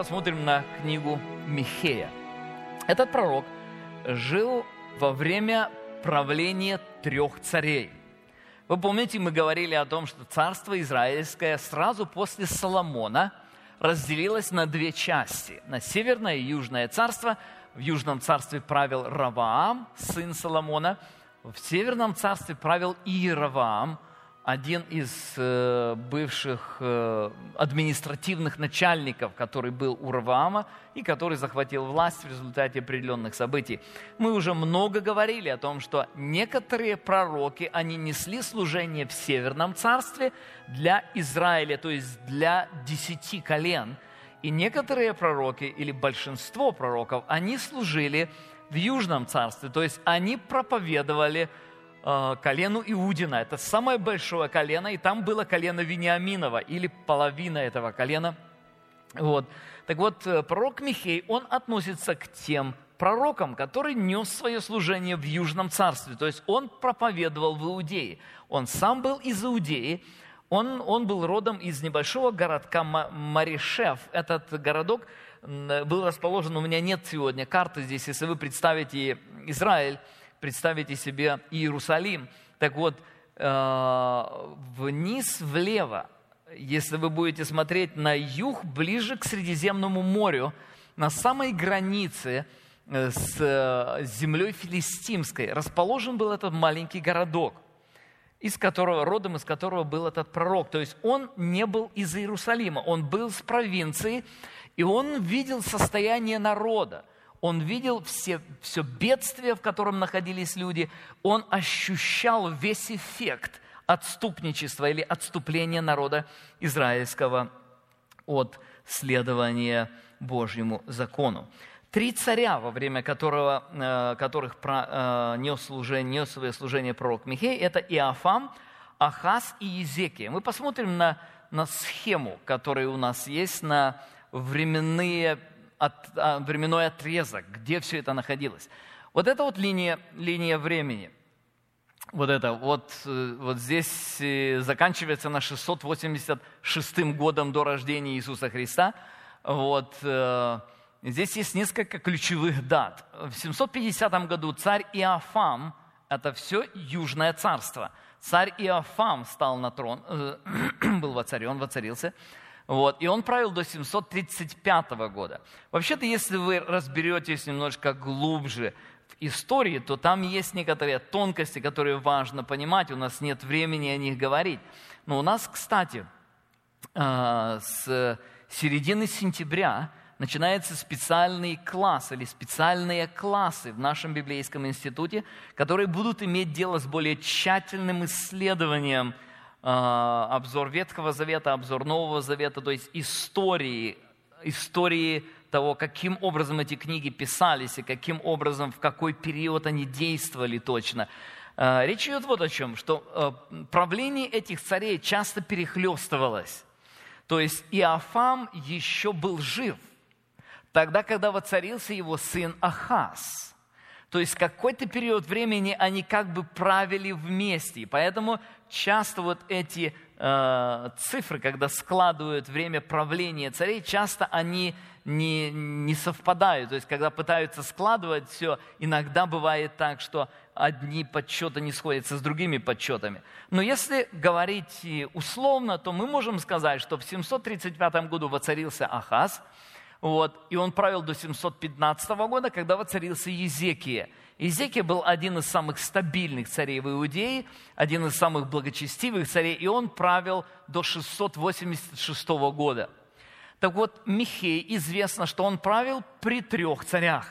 посмотрим на книгу Михея. Этот пророк жил во время правления 3 царей. Вы помните, мы говорили о том, что царство израильское сразу после Соломона разделилось на 2 части. На северное и южное царство. В южном царстве правил Раваам, сын Соломона. В северном царстве правил Иераваам, один из бывших административных начальников, который был у Раваама и который захватил власть в результате определенных событий. Мы уже много говорили о том, что некоторые пророки, они несли служение в Северном царстве для Израиля, то есть для 10 колен. И некоторые пророки, или большинство пророков, они служили в Южном царстве, то есть они проповедовали колену Иудина. Это самое большое колено, и там было колено Вениаминова, или половина этого колена. Вот. Так вот, пророк Михей, он относится к тем пророкам, который нес свое служение в Южном царстве, то есть он проповедовал в Иудее. Он сам был из Иудеи, он был родом из небольшого городка Маришев. Этот городок был расположен, у меня нет сегодня карты здесь, если вы представите Израиль, представите себе Иерусалим. Так вот, вниз влево, если вы будете смотреть на юг, ближе к Средиземному морю, на самой границе с землей филистимской, расположен был этот маленький городок, родом из которого был этот пророк. То есть он не был из Иерусалима, он был с провинции, и он видел состояние народа. Он видел все бедствия, в котором находились люди. Он ощущал весь эффект отступничества или отступления народа израильского от следования Божьему закону. 3 царя, во время которых нес свое служение пророк Михей, это Иофам, Ахаз и Езекия. Мы посмотрим на схему, которая у нас есть, на временной отрезок, где все это находилось. Вот это вот линия времени. Вот здесь заканчивается на 686 годом до рождения Иисуса Христа. Здесь есть несколько ключевых дат. В 750 году царь Иофам, это все Южное царство. Царь Иофам стал на трон, был воцарен, воцарился. И он правил до 735 года. Вообще-то, если вы разберетесь немножко глубже в истории, то там есть некоторые тонкости, которые важно понимать. У нас нет времени о них говорить. Но у нас, кстати, с середины сентября начинается специальный класс или специальные классы в нашем библейском институте, которые будут иметь дело с более тщательным исследованием обзор Ветхого Завета, обзор Нового Завета, то есть истории того, каким образом эти книги писались и каким образом, в какой период они действовали точно. Речь идет вот о чем, что правление этих царей часто перехлестывалось. То есть Иофам еще был жив, тогда, когда воцарился его сын Ахаз. То есть какой-то период времени они как бы правили вместе. И поэтому часто вот эти цифры, когда складывают время правления царей, часто они не совпадают. То есть когда пытаются складывать все, иногда бывает так, что одни подсчеты не сходятся с другими подсчетами. Но если говорить условно, то мы можем сказать, что в 735 году воцарился Ахаз, и он правил до 715 года, когда воцарился Езекия. Езекия был один из самых стабильных царей в Иудее, один из самых благочестивых царей, и он правил до 686 года. Так вот, Михей, известно, что он правил при 3 царях.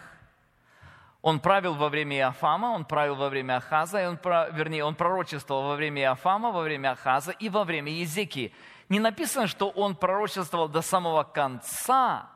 Он правил во время Иофама, он правил во время Ахаза, он пророчествовал во время Иофама, во время Ахаза и во время Езекии. Не написано, что он пророчествовал до самого конца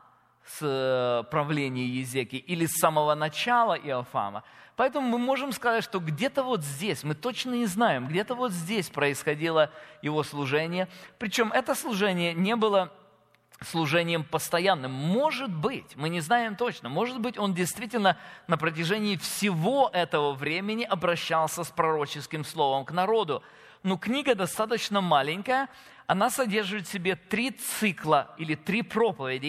с правления Езекии или с самого начала Иофама. Поэтому мы можем сказать, что где-то вот здесь, мы точно не знаем, где-то вот здесь происходило его служение. Причем это служение не было служением постоянным. Может быть, мы не знаем точно, может быть, он действительно на протяжении всего этого времени обращался с пророческим словом к народу. Но книга достаточно маленькая, она содержит в себе 3 цикла или 3 проповеди,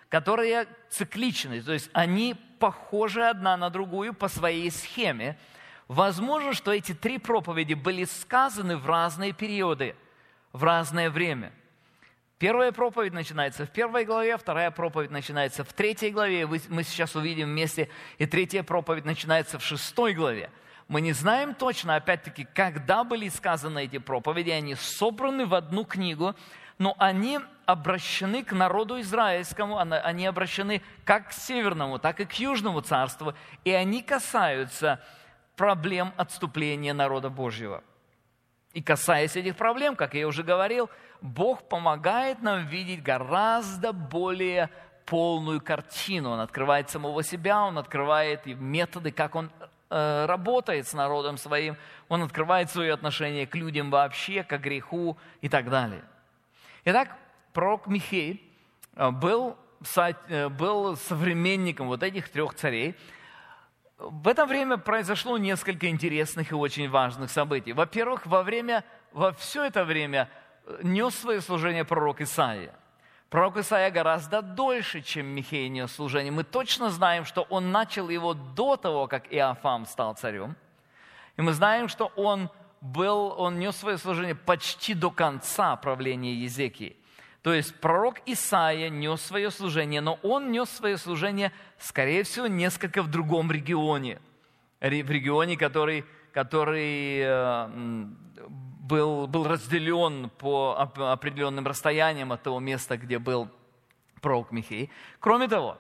которые цикличны, то есть они похожи одна на другую по своей схеме. Возможно, что эти 3 проповеди были сказаны в разные периоды, в разное время. Первая проповедь начинается в 1 главе, вторая проповедь начинается в 3 главе, мы сейчас увидим вместе, и 3 проповедь начинается в 6 главе. Мы не знаем точно, опять-таки, когда были сказаны эти проповеди, они собраны в одну книгу, но они обращены к народу израильскому, они обращены как к Северному, так и к Южному царству, и они касаются проблем отступления народа Божьего. И касаясь этих проблем, как я уже говорил, Бог помогает нам видеть гораздо более полную картину. Он открывает самого себя, Он открывает и методы, как Он работает с народом своим, Он открывает свое отношение к людям вообще, к греху и так далее. Итак, пророк Михей был современником вот этих 3 царей. В это время произошло несколько интересных и очень важных событий. Во-первых, во все это время нес свое служение пророк Исаия. Пророк Исаия гораздо дольше, чем Михей нес служение. Мы точно знаем, что он начал его до того, как Иофам стал царем. И мы знаем, что он нес свое служение почти до конца правления Езекии. То есть пророк Исаия нес свое служение, но он нес свое служение, скорее всего, несколько в другом регионе. В регионе, который был разделен по определенным расстояниям от того места, где был пророк Михей. Кроме того,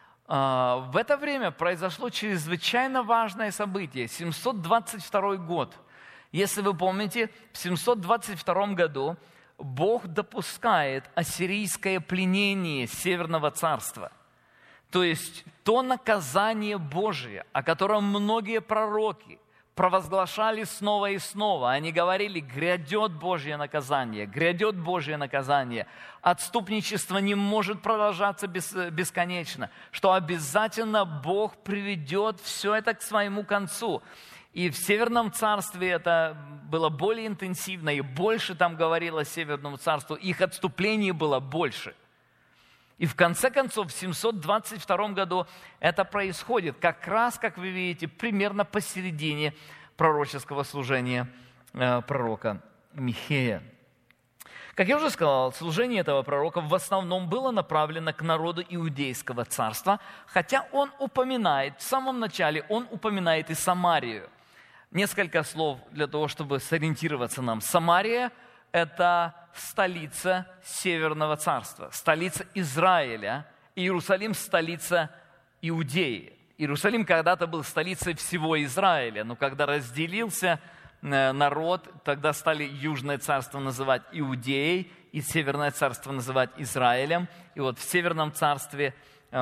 в это время произошло чрезвычайно важное событие, 722 год. Если вы помните, в 722 году Бог допускает ассирийское пленение Северного царства. То есть то наказание Божие, о котором многие пророки провозглашали снова и снова. Они говорили: грядет Божье наказание, грядет Божье наказание. Отступничество не может продолжаться бесконечно, что обязательно Бог приведет все это к своему концу. И в Северном царстве это было более интенсивно, и больше там говорилось Северному царству, их отступлений было больше. И в конце концов, в 722 году это происходит, как раз, как вы видите, примерно посередине пророческого служения пророка Михея. Как я уже сказал, служение этого пророка в основном было направлено к народу Иудейского царства, хотя он упоминает, в самом начале он упоминает и Самарию. Несколько слов для того, чтобы сориентироваться нам. Самария – это столица Северного царства, столица Израиля. Иерусалим – столица Иудеи. Иерусалим когда-то был столицей всего Израиля, но когда разделился народ, тогда стали Южное царство называть Иудеей и Северное царство называть Израилем. И вот в Северном царстве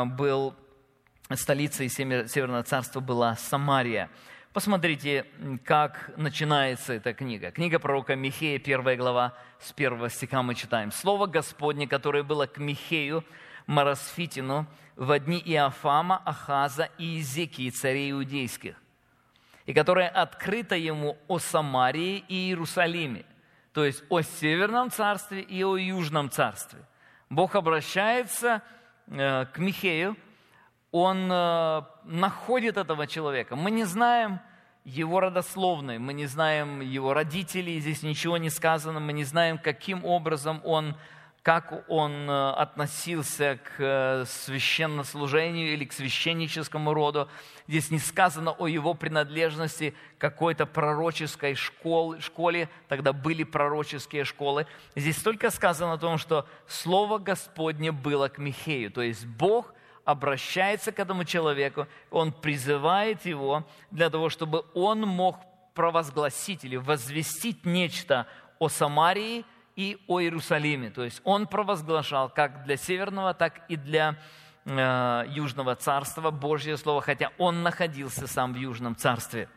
столицей Северного царства была Самария. Посмотрите, как начинается эта книга. Книга пророка Михея, 1 глава, с 1 стиха мы читаем. «Слово Господне, которое было к Михею, Марасфитину, во дни Иофама, Ахаза и Иезекии, царей иудейских, и которое открыто ему о Самарии и Иерусалиме», то есть о Северном царстве и о Южном царстве. Бог обращается к Михею, Он находит этого человека. Мы не знаем его родословной, мы не знаем его родителей, здесь ничего не сказано, мы не знаем, каким образом как он относился к священнослужению или к священническому роду. Здесь не сказано о его принадлежности к какой-то пророческой школе, тогда были пророческие школы. Здесь только сказано о том, что Слово Господне было к Михею, то есть Бог обращается к этому человеку, он призывает его для того, чтобы он мог провозгласить или возвестить нечто о Самарии и о Иерусалиме. То есть он провозглашал как для Северного, так и для Южного царства Божье Слово, хотя он находился сам в Южном царстве.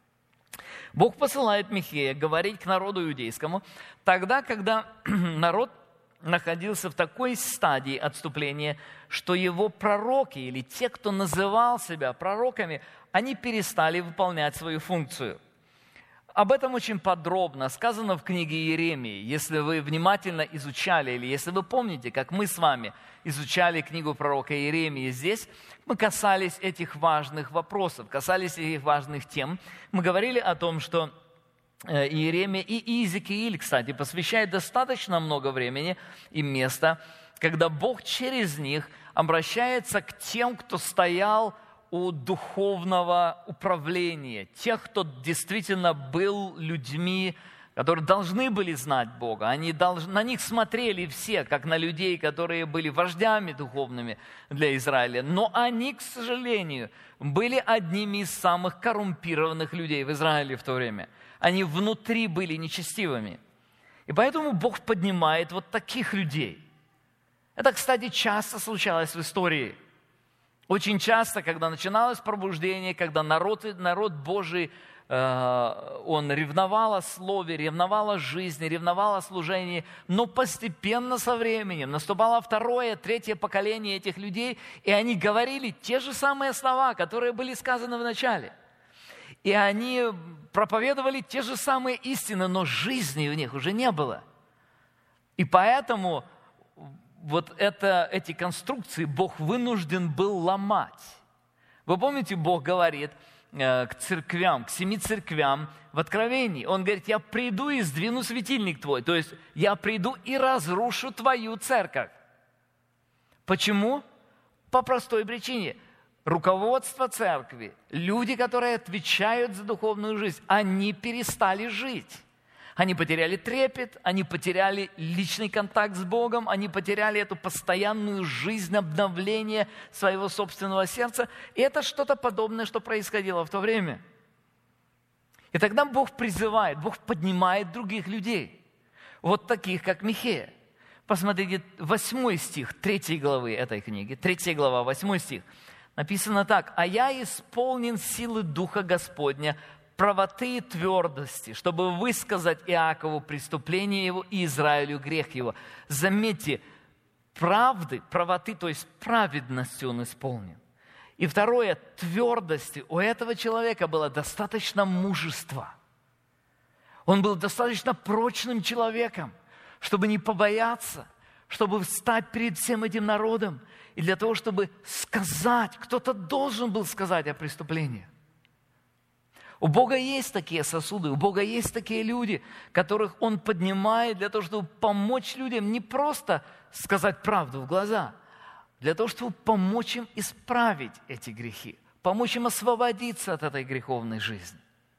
Бог посылает Михея говорить к народу иудейскому тогда, когда народ находился в такой стадии отступления, что его пророки или те, кто называл себя пророками, они перестали выполнять свою функцию. Об этом очень подробно сказано в книге Иеремии. Если вы внимательно изучали, или если вы помните, как мы с вами изучали книгу пророка Иеремии здесь, мы касались этих важных вопросов, касались этих важных тем. Мы говорили о том, что Иеремия и Иезекииль, кстати, посвящают достаточно много времени и места, когда Бог через них обращается к тем, кто стоял у духовного управления, тех, кто действительно был людьми, которые должны были знать Бога. На них смотрели все, как на людей, которые были вождями духовными для Израиля. Но они, к сожалению, были одними из самых коррумпированных людей в Израиле в то время. Они внутри были нечестивыми. И поэтому Бог поднимает вот таких людей. Это, кстати, часто случалось в истории. Очень часто, когда начиналось пробуждение, когда народ Божий, он ревновал о слове, ревновал о жизни, ревновал о служении, но постепенно со временем наступало второе, третье поколение этих людей, и они говорили те же самые слова, которые были сказаны в начале. И они проповедовали те же самые истины, но жизни в них уже не было. И поэтому вот эти конструкции Бог вынужден был ломать. Вы помните, Бог говорит к церквям, к 7 церквям в Откровении. Он говорит: я приду и сдвину светильник твой. То есть я приду и разрушу твою церковь. Почему? По простой причине. Руководство церкви, люди, которые отвечают за духовную жизнь, они перестали жить. Они потеряли трепет, они потеряли личный контакт с Богом, они потеряли эту постоянную жизнь, обновление своего собственного сердца. И это что-то подобное, что происходило в то время. И тогда Бог призывает, Бог поднимает других людей, вот таких, как Михея. Посмотрите, 8 стих 3 главы этой книги, 3 глава, 8 стих. Написано так: «А я исполнен силы Духа Господня, правоты и твердости, чтобы высказать Иакову преступление его и Израилю грех его». Заметьте, правоты, то есть праведности он исполнен. И второе, твердости. У этого человека было достаточно мужества. Он был достаточно прочным человеком, чтобы не побояться, чтобы встать перед всем этим народом. И для того, чтобы сказать, кто-то должен был сказать о преступлении. У Бога есть такие сосуды, у Бога есть такие люди, которых Он поднимает для того, чтобы помочь людям не просто сказать правду в глаза, для того, чтобы помочь им исправить эти грехи, помочь им освободиться от этой греховной жизни.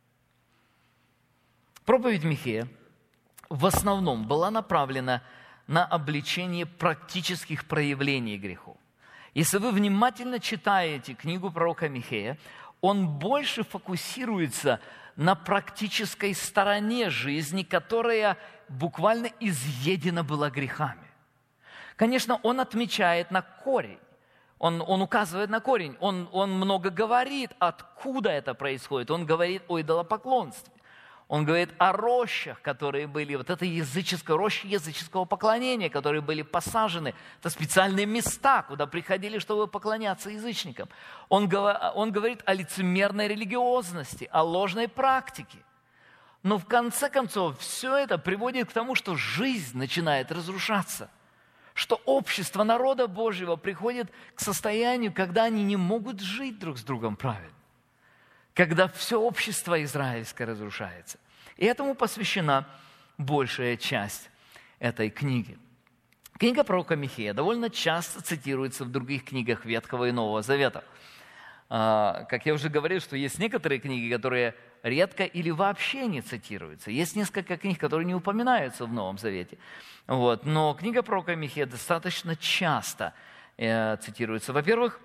Проповедь Михея в основном была направлена на обличение практических проявлений грехов. Если вы внимательно читаете книгу пророка Михея, он больше фокусируется на практической стороне жизни, которая буквально изъедена была грехами. Конечно, он отмечает на корень, он указывает на корень, он много говорит, откуда это происходит. Он говорит о идолопоклонстве. Он говорит о рощах, которые были, вот это рощи языческого поклонения, которые были посажены. Это специальные места, куда приходили, чтобы поклоняться язычникам. Он говорит о лицемерной религиозности, о ложной практике. Но в конце концов все это приводит к тому, что жизнь начинает разрушаться. Что общество народа Божьего приходит к состоянию, когда они не могут жить друг с другом правильно. Когда все общество израильское разрушается. И этому посвящена большая часть этой книги. Книга пророка Михея довольно часто цитируется в других книгах Ветхого и Нового Завета. Как я уже говорил, что есть некоторые книги, которые редко или вообще не цитируются. Есть несколько книг, которые не упоминаются в Новом Завете. Но книга пророка Михея достаточно часто цитируется. Во-первых,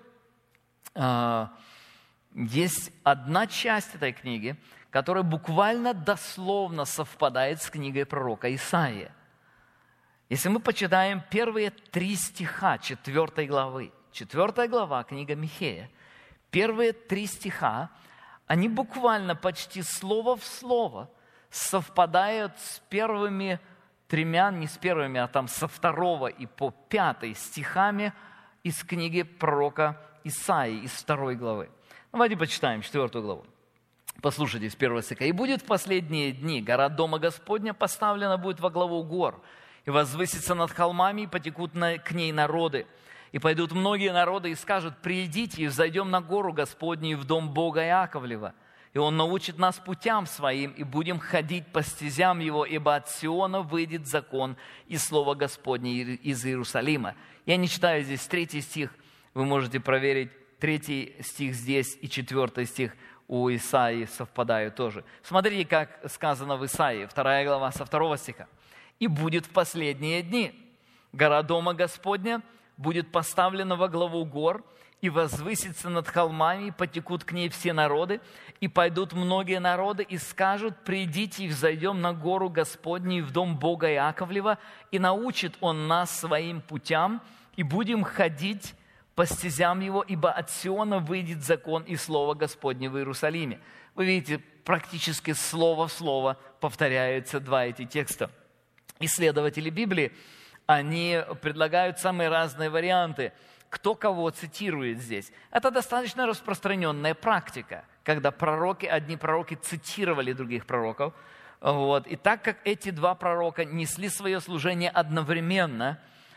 есть одна часть этой книги, которая буквально дословно совпадает с книгой пророка Исаии. Если мы почитаем первые 3 стиха 4 главы, 4 глава, книга Михея, первые 3 стиха, они буквально почти слово в слово совпадают с первыми 3, не с первыми, а там со 2 и по 5 стихами из книги пророка Исаии, из 2 главы. Давайте почитаем 4 главу. Послушайте, с 1 стиха. «И будет в последние дни гора Дома Господня поставлена будет во главу гор, и возвысится над холмами, и потекут к ней народы. И пойдут многие народы и скажут: придите и взойдем на гору Господню и в дом Бога Иаковлева. И Он научит нас путям Своим, и будем ходить по стезям Его, ибо от Сиона выйдет закон и слово Господне из Иерусалима». Я не читаю здесь 3 стих, вы можете проверить 3 стих здесь и 4 стих у Исаии совпадают тоже. Смотрите, как сказано в Исаии, 2 глава, со 2 стиха. «И будет в последние дни гора Дома Господня будет поставлена во главу гор, и возвысится над холмами, и потекут к ней все народы, и пойдут многие народы, и скажут: придите и взойдем на гору Господню и в дом Бога Иаковлева, и научит Он нас своим путям, и будем ходить по стезям Его, ибо от Сиона выйдет закон и слово Господне в Иерусалиме». Вы видите, практически слово в слово повторяются 2 эти текста. Исследователи Библии, они предлагают самые разные варианты, кто кого цитирует здесь. Это достаточно распространенная практика, когда одни пророки цитировали других пророков. И так как эти 2 пророка несли свое служение одновременно,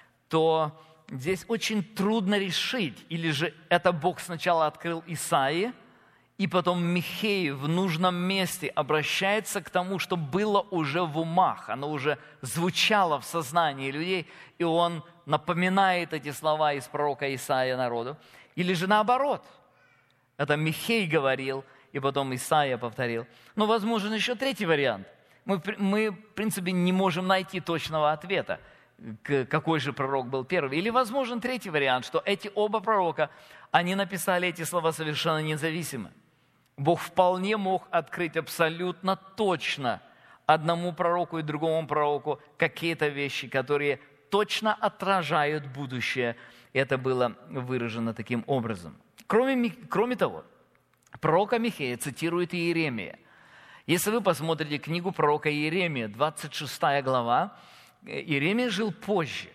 то здесь очень трудно решить, или же это Бог сначала открыл Исаии, и потом Михей в нужном месте обращается к тому, что было уже в умах, оно уже звучало в сознании людей, и он напоминает эти слова из пророка Исаия народу. Или же наоборот, это Михей говорил, и потом Исаия повторил. Но возможен еще 3 вариант. Мы, в принципе, не можем найти точного ответа, какой же пророк был первый. Или возможен 3 вариант, что эти оба пророка, они написали эти слова совершенно независимо. Бог вполне мог открыть абсолютно точно одному пророку и другому пророку какие-то вещи, которые точно отражают будущее. Это было выражено таким образом. Кроме того, пророка Михея цитирует Иеремия. Если вы посмотрите книгу пророка Иеремия, 26 глава, Иеремия жил позже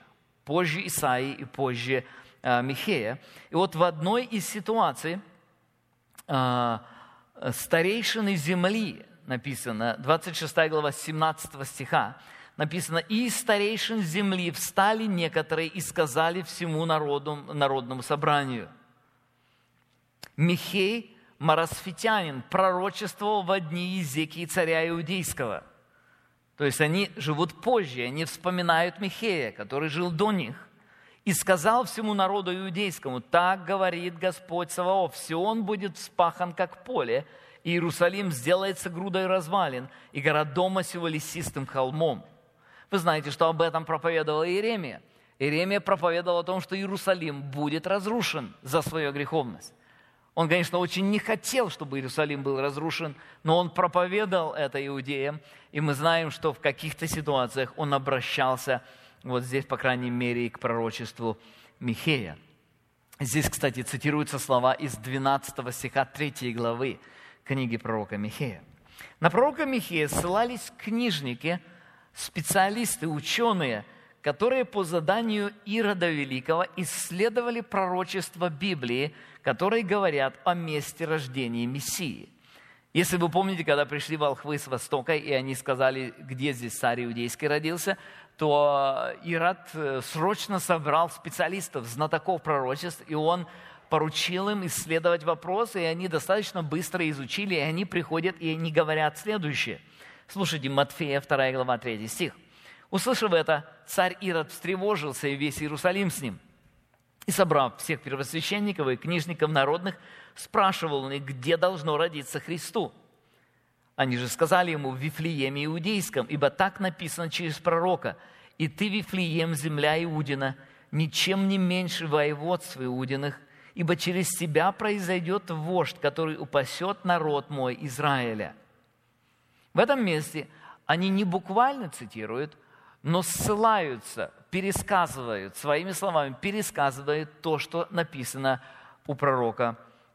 Исаии и позже Михея. И вот в одной из ситуаций старейшины земли, написано, 26 глава 17 стиха, написано: «И из старейшин земли встали некоторые и сказали всему народному собранию». Михей, Марасфитянин, пророчествовал во дни Иезекии царя Иудейского. То есть они живут позже, они вспоминают Михея, который жил до них. «И сказал всему народу иудейскому: так говорит Господь Саваоф, Сион будет вспахан, как поле, и Иерусалим сделается грудой развалин, и гора дома сего лесистым холмом». Вы знаете, что об этом проповедовал Иеремия. Иеремия проповедовал о том, что Иерусалим будет разрушен за свою греховность. Он, конечно, очень не хотел, чтобы Иерусалим был разрушен, но он проповедовал это иудеям, и мы знаем, что в каких-то ситуациях он обращался, вот здесь, по крайней мере, и к пророчеству Михея. Здесь, кстати, цитируются слова из 12 стиха 3 главы книги пророка Михея. На пророка Михея ссылались книжники, специалисты, ученые, которые по заданию Ирода Великого исследовали пророчества Библии, которые говорят о месте рождения Мессии. Если вы помните, когда пришли волхвы с Востока, и они сказали, где здесь царь Иудейский родился, то Ирод срочно собрал специалистов, знатоков пророчеств, и он поручил им исследовать вопросы, и они достаточно быстро изучили, и они приходят, и они говорят следующее. Слушайте, Матфея, 2 глава, 3 стих. «Услышав это, царь Ирод встревожился, и весь Иерусалим с ним. И, собрав всех первосвященников и книжников народных, спрашивал он их, где должно родиться Христу. Они же сказали ему: в Вифлееме Иудейском, ибо так написано через пророка: и ты, Вифлеем, земля Иудина, ничем не меньше воеводств Иудиных, ибо через тебя произойдет вождь, который упасет народ мой Израиля». В этом месте они не буквально цитируют, но ссылаются, пересказывают, своими словами пересказывают то, что написано у пророка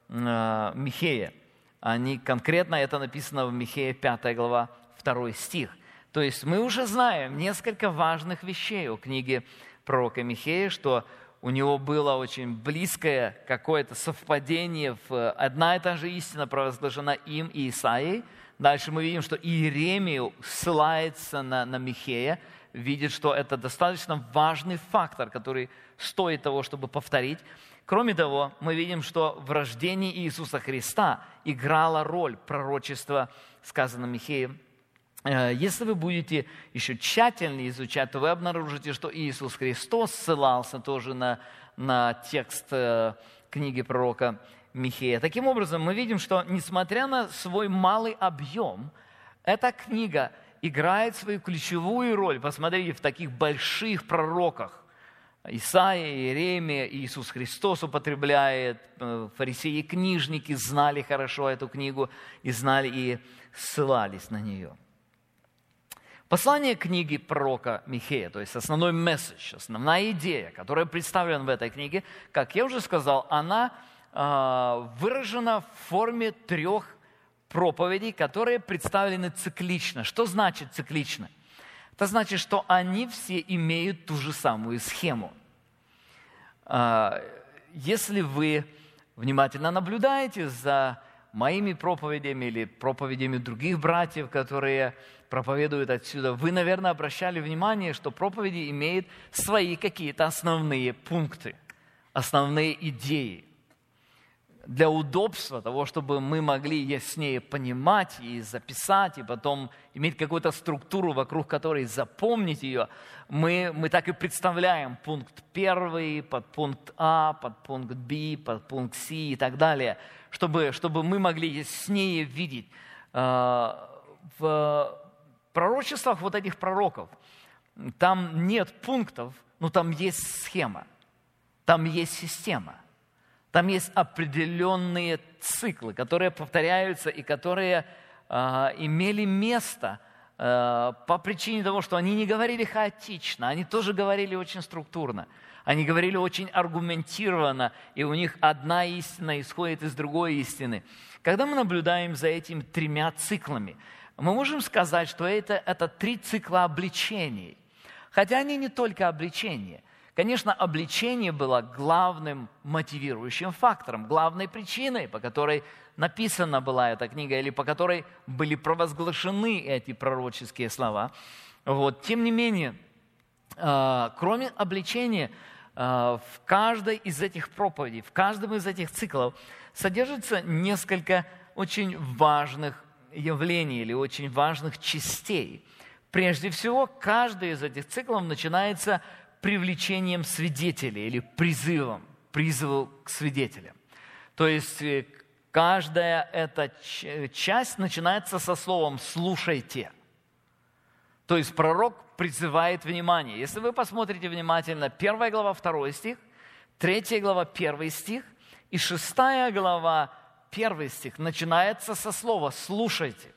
Михея. Конкретно это написано в Михея 5 глава 2 стих. То есть мы уже знаем несколько важных вещей о книге пророка Михея, что у него было очень близкое какое-то совпадение, одна и та же истина провозглашена им и Исаией. Дальше мы видим, что Иеремия ссылается на Михея, видит, что это достаточно важный фактор, который стоит того, чтобы повторить. Кроме того, мы видим, что в рождении Иисуса Христа играла роль пророчества, сказано Михеем. Если вы будете еще тщательнее изучать, то вы обнаружите, что Иисус Христос ссылался тоже на текст книги пророка Михея. Таким образом, мы видим, что несмотря на свой малый объем, эта книга играет свою ключевую роль. Посмотрите, в таких больших пророках. Исаия, Иеремия, Иисус Христос употребляет, фарисеи и книжники знали хорошо эту книгу и знали и ссылались на нее. Послание книги пророка Михея, то есть основной месседж, основная идея, которая представлена в этой книге, как я уже сказал, она выражена в форме 3 проповедей, которые представлены циклично. Что значит циклично? Это значит, что они все имеют ту же самую схему. Если вы внимательно наблюдаете за моими проповедями или проповедями других братьев, которые проповедуют отсюда, вы, наверное, обращали внимание, что проповеди имеют свои какие-то основные пункты, основные идеи. Для удобства того, чтобы мы могли яснее понимать и записать, и потом иметь какую-то структуру, вокруг которой запомнить ее, мы так и представляем пункт 1, подпункт А, подпункт Б, подпункт С и так далее, чтобы мы могли яснее видеть. В пророчествах вот этих пророков там нет пунктов, но там есть схема, там есть система. Там есть определенные циклы, которые повторяются и которые имели место по причине того, что они не говорили хаотично, они тоже говорили очень структурно, они говорили очень аргументированно, и у них одна истина исходит из другой истины. Когда мы наблюдаем за этими 3 циклами, мы можем сказать, что это 3 цикла обличений. Хотя они не только обличения. Конечно, обличение было главным мотивирующим фактором, главной причиной, по которой написана была эта книга, или по которой были провозглашены эти пророческие слова. Тем не менее, кроме обличения, в каждой из этих проповедей, в каждом из этих циклов содержится несколько очень важных явлений или очень важных частей. Прежде всего, каждый из этих циклов начинается привлечением свидетелей или призывом к свидетелям. То есть каждая эта часть начинается со словом «слушайте». То есть пророк призывает внимание. Если вы посмотрите внимательно, 1 глава 2 стих, 3 глава 1 стих и 6 глава 1 стих начинается со слова «слушайте».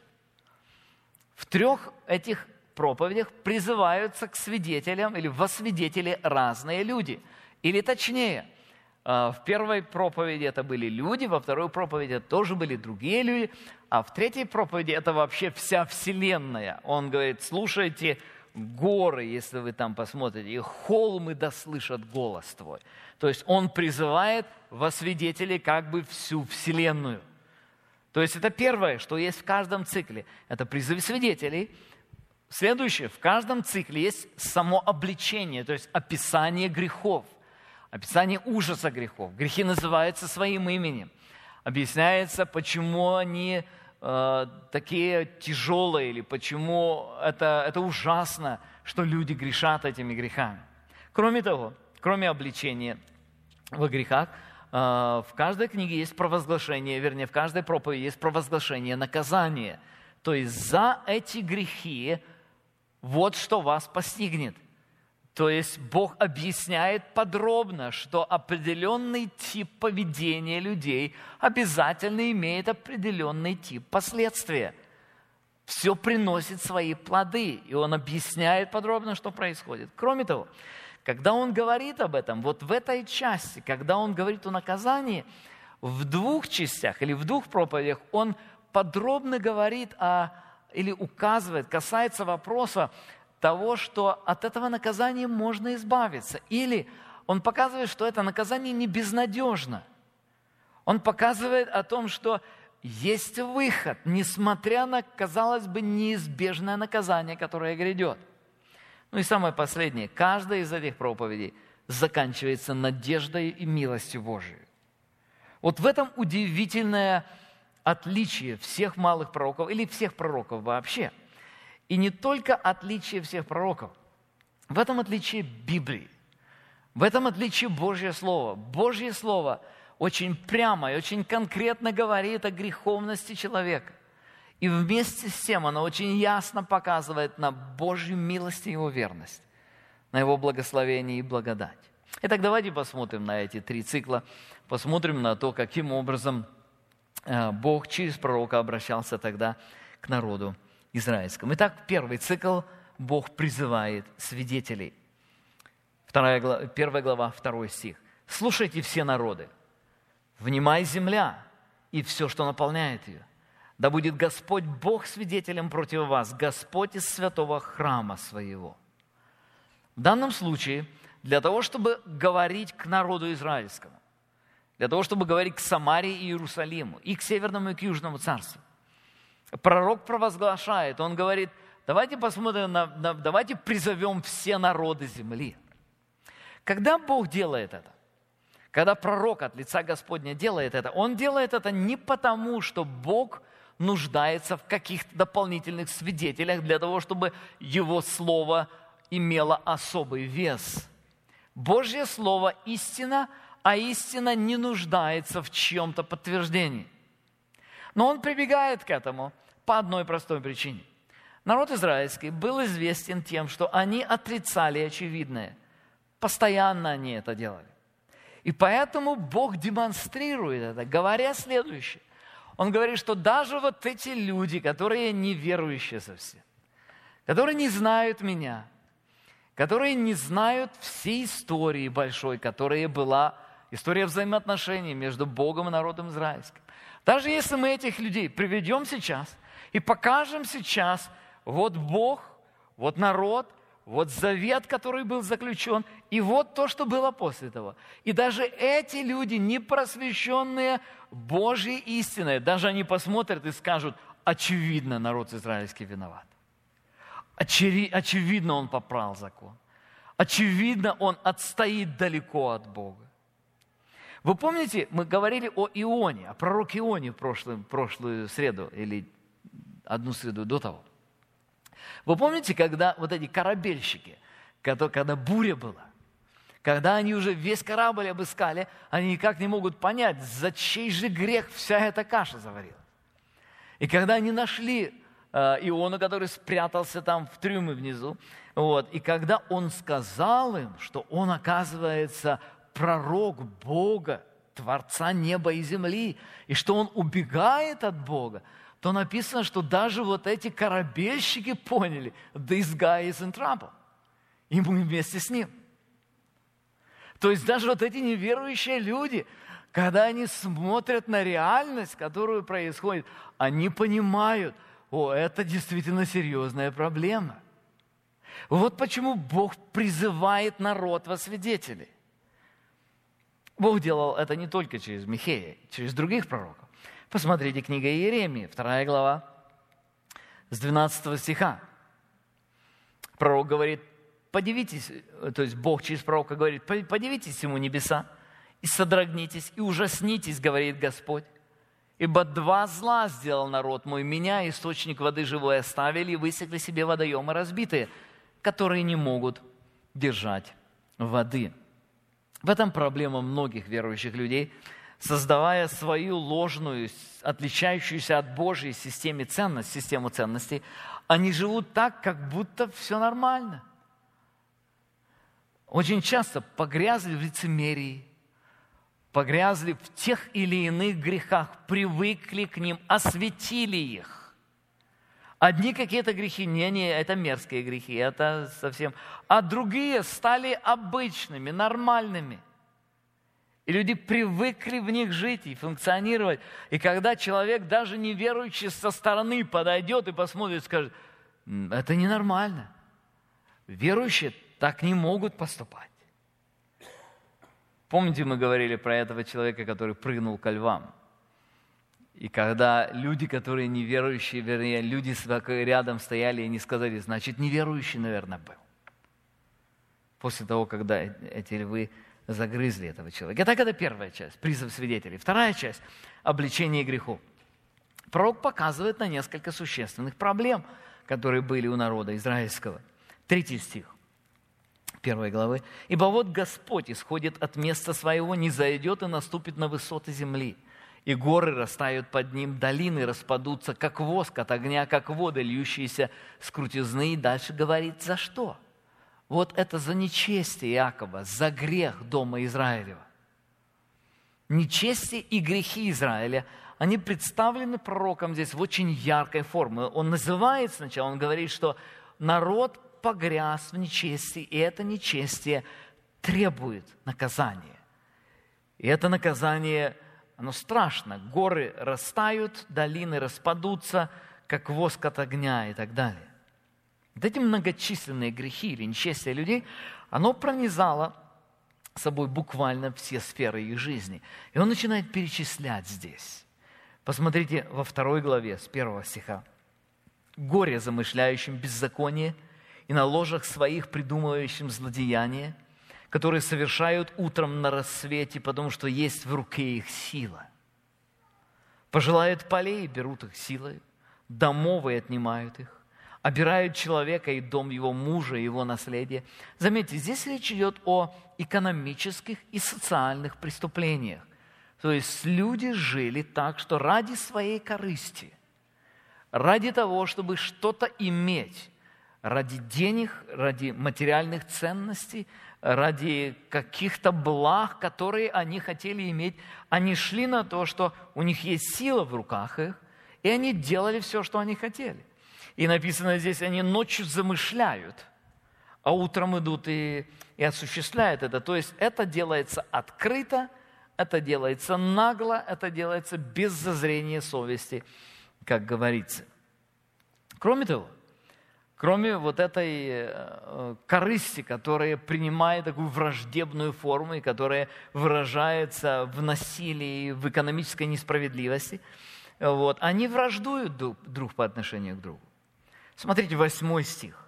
В 3 этих проповедях призываются к свидетелям или во свидетели разные люди. Или точнее, в 1 проповеди это были люди, во 2 проповеди это тоже были другие люди, а в 3 проповеди это вообще вся вселенная. Он говорит: слушайте горы, если вы там посмотрите, и холмы да слышат голос твой. То есть он призывает во свидетели как бы всю вселенную. То есть это первое, что есть в каждом цикле. Это призыв свидетелей. Следующее, в каждом цикле есть само обличение, то есть описание грехов, описание ужаса грехов. Грехи называются своим именем. Объясняется, почему они такие тяжелые, или почему это ужасно, что люди грешат этими грехами. Кроме того, кроме обличения во грехах, в каждой книге есть провозглашение, вернее, в каждой проповеди есть провозглашение наказания. То есть за эти грехи вот что вас постигнет. То есть Бог объясняет подробно, что определенный тип поведения людей обязательно имеет определенный тип последствия. Все приносит свои плоды, и Он объясняет подробно, что происходит. Кроме того, когда Он говорит об этом, вот в этой части, когда Он говорит о наказании, в 2 частях или в 2 проповедях Он подробно говорит или указывает, касается вопроса того, что от этого наказания можно избавиться. Или он показывает, что это наказание не безнадежно. Он показывает о том, что есть выход, несмотря на, казалось бы, неизбежное наказание, которое грядет. Ну и самое последнее. Каждая из этих проповедей заканчивается надеждой и милостью Божией. Вот в этом удивительное отличие всех малых пророков или всех пророков вообще. И не только отличие всех пророков. В этом отличие Библии. В этом отличие Божье Слово. Божье Слово очень прямо и очень конкретно говорит о греховности человека. И вместе с тем оно очень ясно показывает на Божью милость и Его верность, на Его благословение и благодать. Итак, давайте посмотрим на эти 3 цикла, посмотрим на то, каким образом Бог через пророка обращался тогда к народу израильскому. Итак, первый цикл – Бог призывает свидетелей. 1 глава, 2 стих. «Слушайте все народы, внимай земля и все, что наполняет ее. Да будет Господь Бог свидетелем против вас, Господь из святого храма своего». В данном случае, для того, чтобы говорить к народу израильскому, для того, чтобы говорить к Самарии и Иерусалиму, и к Северному, и к Южному царству, пророк провозглашает, он говорит, давайте посмотрим, давайте призовем все народы земли. Когда Бог делает это, когда пророк от лица Господня делает это, он делает это не потому, что Бог нуждается в каких-то дополнительных свидетелях для того, чтобы Его Слово имело особый вес. Божье Слово – истина, а истина не нуждается в чьем-то подтверждении. Но он прибегает к этому по одной простой причине. Народ израильский был известен тем, что они отрицали очевидное. Постоянно они это делали. И поэтому Бог демонстрирует это, говоря следующее. Он говорит, что даже вот эти люди, которые неверующие совсем, которые не знают меня, которые не знают всей истории большой, которая была история взаимоотношений между Богом и народом израильским. Даже если мы этих людей приведем сейчас и покажем сейчас, вот Бог, вот народ, вот завет, который был заключен, и вот то, что было после того. И даже эти люди, не просвещенные Божьей истиной, даже они посмотрят и скажут, очевидно, народ израильский виноват. Очевидно, он попрал закон. Очевидно, он отстоит далеко от Бога. Вы помните, мы говорили о Ионе, о пророке Ионе в прошлую среду или одну среду до того. Вы помните, когда вот эти корабельщики, когда буря была, когда они уже весь корабль обыскали, они никак не могут понять, за чей же грех вся эта каша заварилась. И когда они нашли Иона, который спрятался там в трюме внизу, и когда он сказал им, что он, оказывается, пророк Бога, Творца неба и земли, и что он убегает от Бога, то написано, что даже вот эти корабельщики поняли, this guy is in trouble. И мы вместе с ним. То есть даже вот эти неверующие люди, когда они смотрят на реальность, которая происходит, они понимают, это действительно серьезная проблема. Вот почему Бог призывает народ во свидетели. Бог делал это не только через Михея, через других пророков. Посмотрите, книга Иеремии, 2 глава, с 12 стиха. Пророк говорит, подивитесь, то есть Бог через пророка говорит, подивитесь ему небеса, и содрогнитесь, и ужаснитесь, говорит Господь. Ибо 2 зла сделал народ мой, меня, источник воды живой, оставили, и высекли себе водоемы разбитые, которые не могут держать воды. В этом проблема многих верующих людей, создавая свою ложную, отличающуюся от Божьей систему ценностей, они живут так, как будто все нормально. Очень часто погрязли в лицемерии, погрязли в тех или иных грехах, привыкли к ним, осветили их. Одни какие-то грехи, это мерзкие грехи, это совсем... А другие стали обычными, нормальными. И люди привыкли в них жить и функционировать. И когда человек, даже неверующий, со стороны подойдет и посмотрит, скажет, это ненормально. Верующие так не могут поступать. Помните, мы говорили про этого человека, который прыгнул ко львам? И когда люди, которые неверующие, вернее, люди рядом стояли, и они сказали, значит, неверующий, наверное, был. После того, когда эти львы загрызли этого человека. Итак, это первая часть, призыв свидетелей. Вторая часть – обличение грехов. Пророк показывает на несколько существенных проблем, которые были у народа израильского. 3 стих 1 главы. «Ибо вот Господь исходит от места своего, не зайдет и наступит на высоты земли, и горы растают под ним, долины распадутся, как воск от огня, как воды, льющиеся с крутизны». И дальше говорит, за что? Вот это за нечестие Иакова, за грех дома Израилева. Нечестие и грехи Израиля, они представлены пророком здесь в очень яркой форме. Он называет сначала, он говорит, что народ погряз в нечестии, и это нечестие требует наказания. И это наказание, оно страшно. Горы растают, долины распадутся, как воск от огня и так далее. Вот эти многочисленные грехи или нечестие людей, оно пронизало собой буквально все сферы их жизни. И он начинает перечислять здесь. Посмотрите во 2 главе с 1 стиха. «Горе замышляющим беззаконие и на ложах своих придумывающим злодеяние, которые совершают утром на рассвете, потому что есть в руке их сила. Пожелают полей, берут их силой, домов и отнимают их, обирают человека и дом его мужа, и его наследие». Заметьте, здесь речь идет о экономических и социальных преступлениях. То есть люди жили так, что ради своей корысти, ради того, чтобы что-то иметь, ради денег, ради материальных ценностей, ради каких-то благ, которые они хотели иметь, они шли на то, что у них есть сила в руках их, и они делали все, что они хотели. И написано здесь, они ночью замышляют, а утром идут и осуществляют это. То есть это делается открыто, это делается нагло, это делается без зазрения совести, как говорится. Кроме того, кроме вот этой корысти, которая принимает такую враждебную форму и которая выражается в насилии, в экономической несправедливости, они враждуют друг по отношению к другу. Смотрите, 8 стих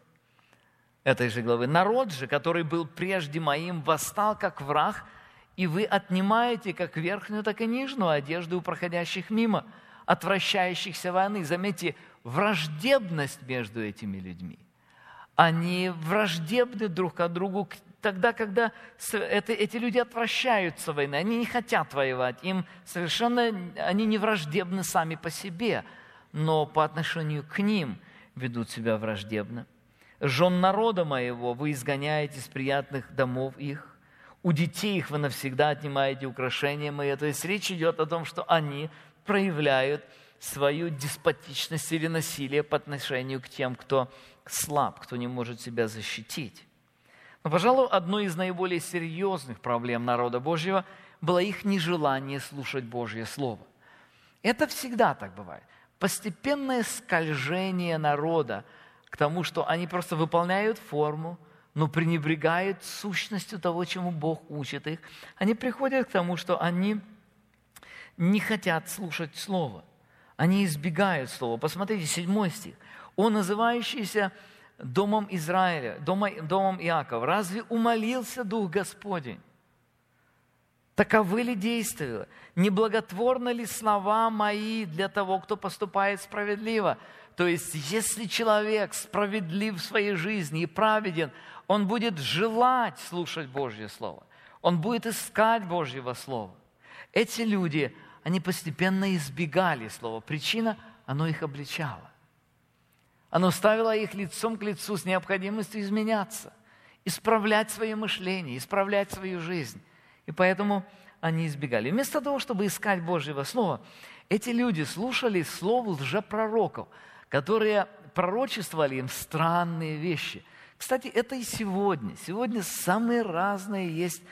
этой же главы. «Народ же, который был прежде моим, восстал, как враг, и вы отнимаете как верхнюю, так и нижнюю одежду у проходящих мимо, отвращающихся войны». Заметьте, враждебность между этими людьми. Они враждебны друг к другу тогда, когда эти люди отвращаются войны. Они не хотят воевать. Им совершенно, они не враждебны сами по себе, но по отношению к ним ведут себя враждебно. «Жен народа моего вы изгоняете из приятных домов их, у детей их вы навсегда отнимаете украшения мои». То есть речь идет о том, что они проявляют свою деспотичность или насилие по отношению к тем, кто слаб, кто не может себя защитить. Но, пожалуй, одной из наиболее серьезных проблем народа Божьего было их нежелание слушать Божье Слово. Это всегда так бывает. Постепенное скольжение народа к тому, что они просто выполняют форму, но пренебрегают сущностью того, чему Бог учит их. Они приходят к тому, что они не хотят слушать Слово. Они избегают Слова. Посмотрите, 7 стих. «О, называющийся домом Израиля, домом Иакова, разве умолился Дух Господень? Таковы ли действия? Неблаготворны ли слова мои для того, кто поступает справедливо?» То есть, если человек справедлив в своей жизни и праведен, он будет желать слушать Божье Слово. Он будет искать Божьего Слова. Эти люди, они постепенно избегали Слова. Причина – оно их обличало. Оно ставило их лицом к лицу с необходимостью изменяться, исправлять свое мышление, исправлять свою жизнь. И поэтому они избегали. Вместо того, чтобы искать Божьего Слова, эти люди слушали слово лжепророков, которые пророчествовали им странные вещи. Кстати, это и сегодня. Сегодня самые разные есть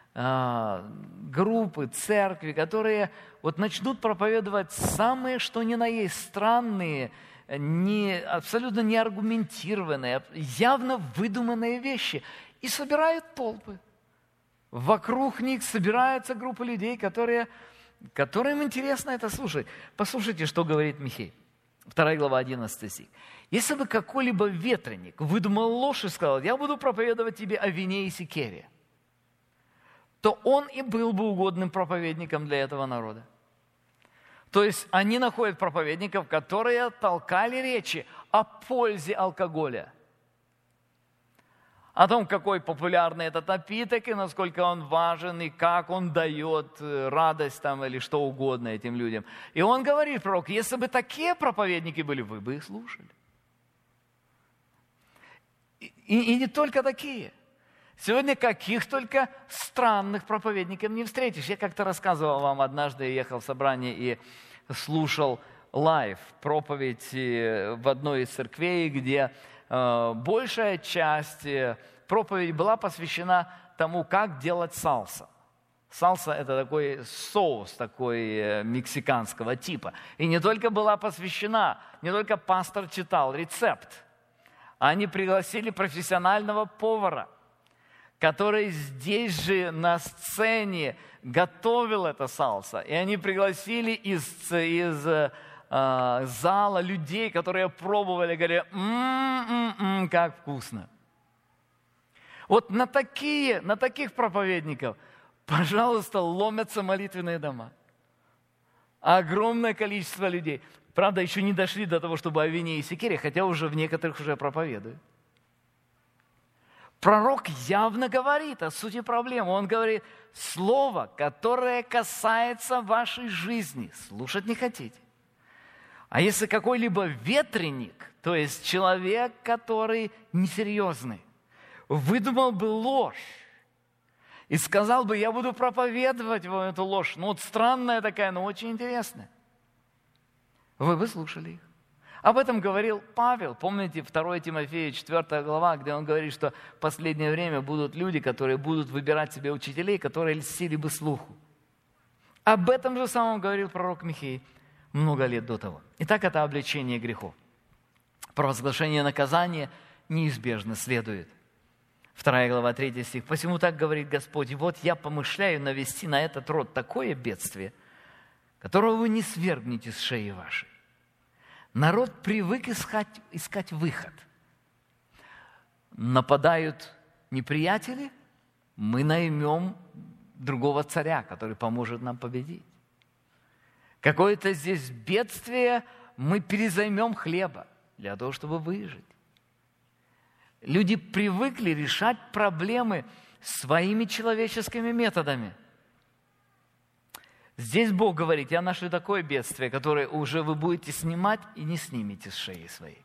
группы, церкви, которые начнут проповедовать самые, что ни на есть, странные, абсолютно неаргументированные, явно выдуманные вещи и собирают толпы. вокруг них собирается группа людей, которым интересно это слушать. Послушайте, что говорит Михей. 2 глава, 11 стих. «Если бы какой-либо ветреник выдумал ложь и сказал, я буду проповедовать тебе о вине и секере, то он и был бы угодным проповедником для этого народа». То есть они находят проповедников, которые толкали речи о пользе алкоголя, о том, какой популярный этот напиток, и насколько он важен, и как он дает радость там, или что угодно этим людям. И он говорит, пророк, если бы такие проповедники были, вы бы их слушали. И не только такие. Сегодня каких только странных проповедников не встретишь. Я как-то рассказывал вам однажды, я ехал в собрание и слушал лайв проповедь в одной из церквей, где большая часть проповеди была посвящена тому, как делать сальса. Сальса – это такой соус, такой мексиканского типа. И не только была посвящена, не только пастор читал рецепт, они пригласили профессионального повара, который здесь же на сцене готовил это сальса. И они пригласили из зала людей, которые пробовали, говорят, как вкусно. Вот на таких проповедников, пожалуйста, ломятся молитвенные дома. Огромное количество людей. Правда, еще не дошли до того, чтобы о вине и секере, хотя уже в некоторых уже проповедуют. Пророк явно говорит о сути проблемы. Он говорит, слово, которое касается вашей жизни, слушать не хотите. А если какой-либо ветреник, то есть человек, который несерьезный, выдумал бы ложь и сказал бы, я буду проповедовать вам эту ложь, ну вот странная такая, но очень интересная, вы бы слушали их. Об этом говорил Павел. Помните 2 Тимофея 4 глава, где он говорит, что в последнее время будут люди, которые будут выбирать себе учителей, которые льстили бы слуху. Об этом же самом говорил пророк Михей много лет до того. Итак, это обличение грехов. Провозглашение наказания неизбежно следует. 2 глава, 3 стих. «Посему так говорит Господь, вот я помышляю навести на этот род такое бедствие, которого вы не свергнете с шеи вашей». Народ привык искать выход. Нападают неприятели, мы наймем другого царя, который поможет нам победить. Какое-то здесь бедствие, мы перезаймем хлеба для того, чтобы выжить. Люди привыкли решать проблемы своими человеческими методами. Здесь Бог говорит, я нашлю такое бедствие, которое уже вы будете снимать и не снимете с шеи своей.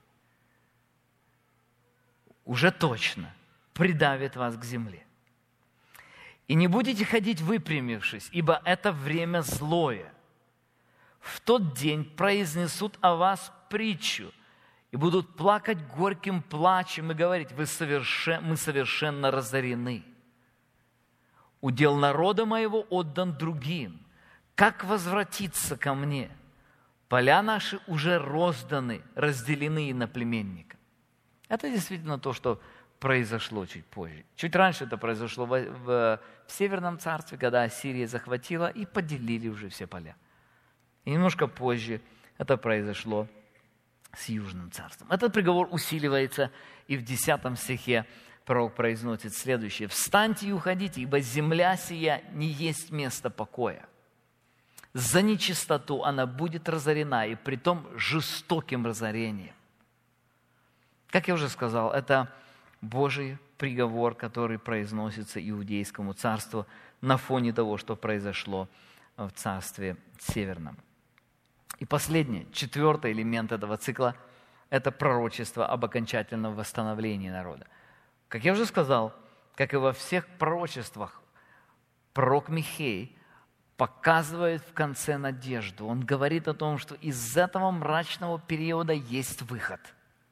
Уже точно придавит вас к земле. И не будете ходить выпрямившись, ибо это время злое. В тот день произнесут о вас притчу и будут плакать горьким плачем и говорить, мы совершенно разорены. Удел народа моего отдан другим. Как возвратиться ко мне? Поля наши уже розданы, разделены иноплеменникам. Это действительно то, что произошло чуть позже. Чуть раньше это произошло в Северном царстве, когда Ассирия захватила и поделили уже все поля. И немножко позже это произошло с Южным царством. Этот приговор усиливается, и в 10 стихе пророк произносит следующее. «Встаньте и уходите, ибо земля сия не есть место покоя. За нечистоту она будет разорена, и притом жестоким разорением». Как я уже сказал, это Божий приговор, который произносится Иудейскому царству на фоне того, что произошло в царстве Северном. И последний, 4 элемент этого цикла – это пророчество об окончательном восстановлении народа. Как я уже сказал, как и во всех пророчествах, пророк Михей показывает в конце надежду. Он говорит о том, что из этого мрачного периода есть выход.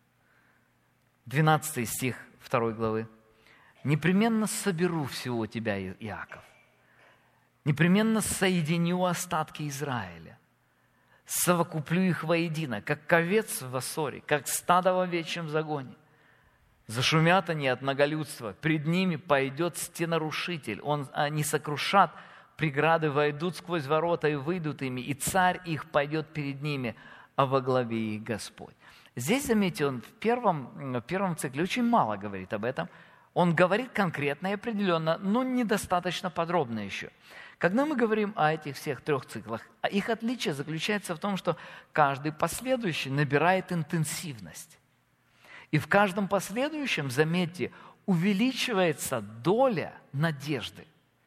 12 стих 2 главы. «Непременно соберу всего тебя, Иаков, непременно соединю остатки Израиля, совокуплю их воедино, как овец в Ассоре, как стадо в овечьем загоне. Зашумят они от многолюдства, пред ними пойдет стенарушитель, они сокрушат преграды, войдут сквозь ворота и выйдут ими, и царь их пойдет перед ними, а во главе их Господь». Здесь, заметьте, он в первом цикле очень мало говорит об этом. Он говорит конкретно и определенно, но недостаточно подробно еще. Когда мы говорим о этих всех 3 циклах, их отличие заключается в том, что каждый последующий набирает интенсивность. И в каждом последующем, заметьте, увеличивается доля надежды.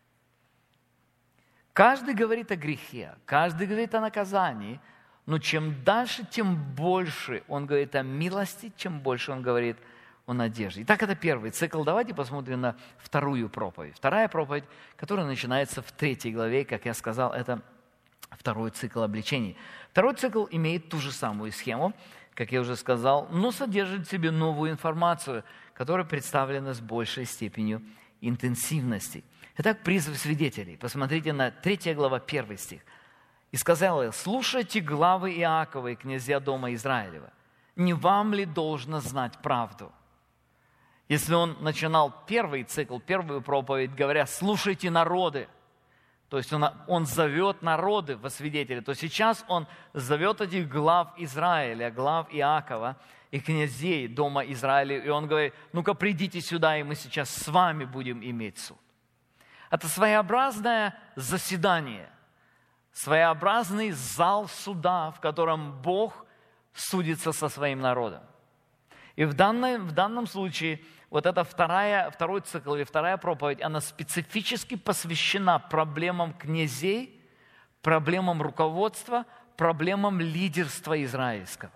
Каждый говорит о грехе, каждый говорит о наказании, но чем дальше, тем больше он говорит о милости, чем больше он говорит о надежде. Итак, это первый цикл. Давайте посмотрим на вторую проповедь. Вторая проповедь, которая начинается в 3 главе, как я сказал, это второй цикл обличений. Второй цикл имеет ту же самую схему, как я уже сказал, но содержит в себе новую информацию, которая представлена с большей степенью интенсивности. Итак, призыв свидетелей. Посмотрите на 3 глава, 1 стих. «И сказал я: слушайте главы Иакова и князья дома Израилева, не вам ли должно знать правду?» Если он начинал первый цикл, первую проповедь, говоря: «Слушайте народы», то есть он зовет народы во свидетели, то сейчас он зовет этих глав Израиля, глав Иакова и князей дома Израиля, и он говорит: «Ну-ка, придите сюда, и мы сейчас с вами будем иметь суд». Это своеобразное заседание, своеобразный зал суда, в котором Бог судится со своим народом. И в данном случае вот эта второй цикл или вторая проповедь, она специфически посвящена проблемам князей, проблемам руководства, проблемам лидерства израильского.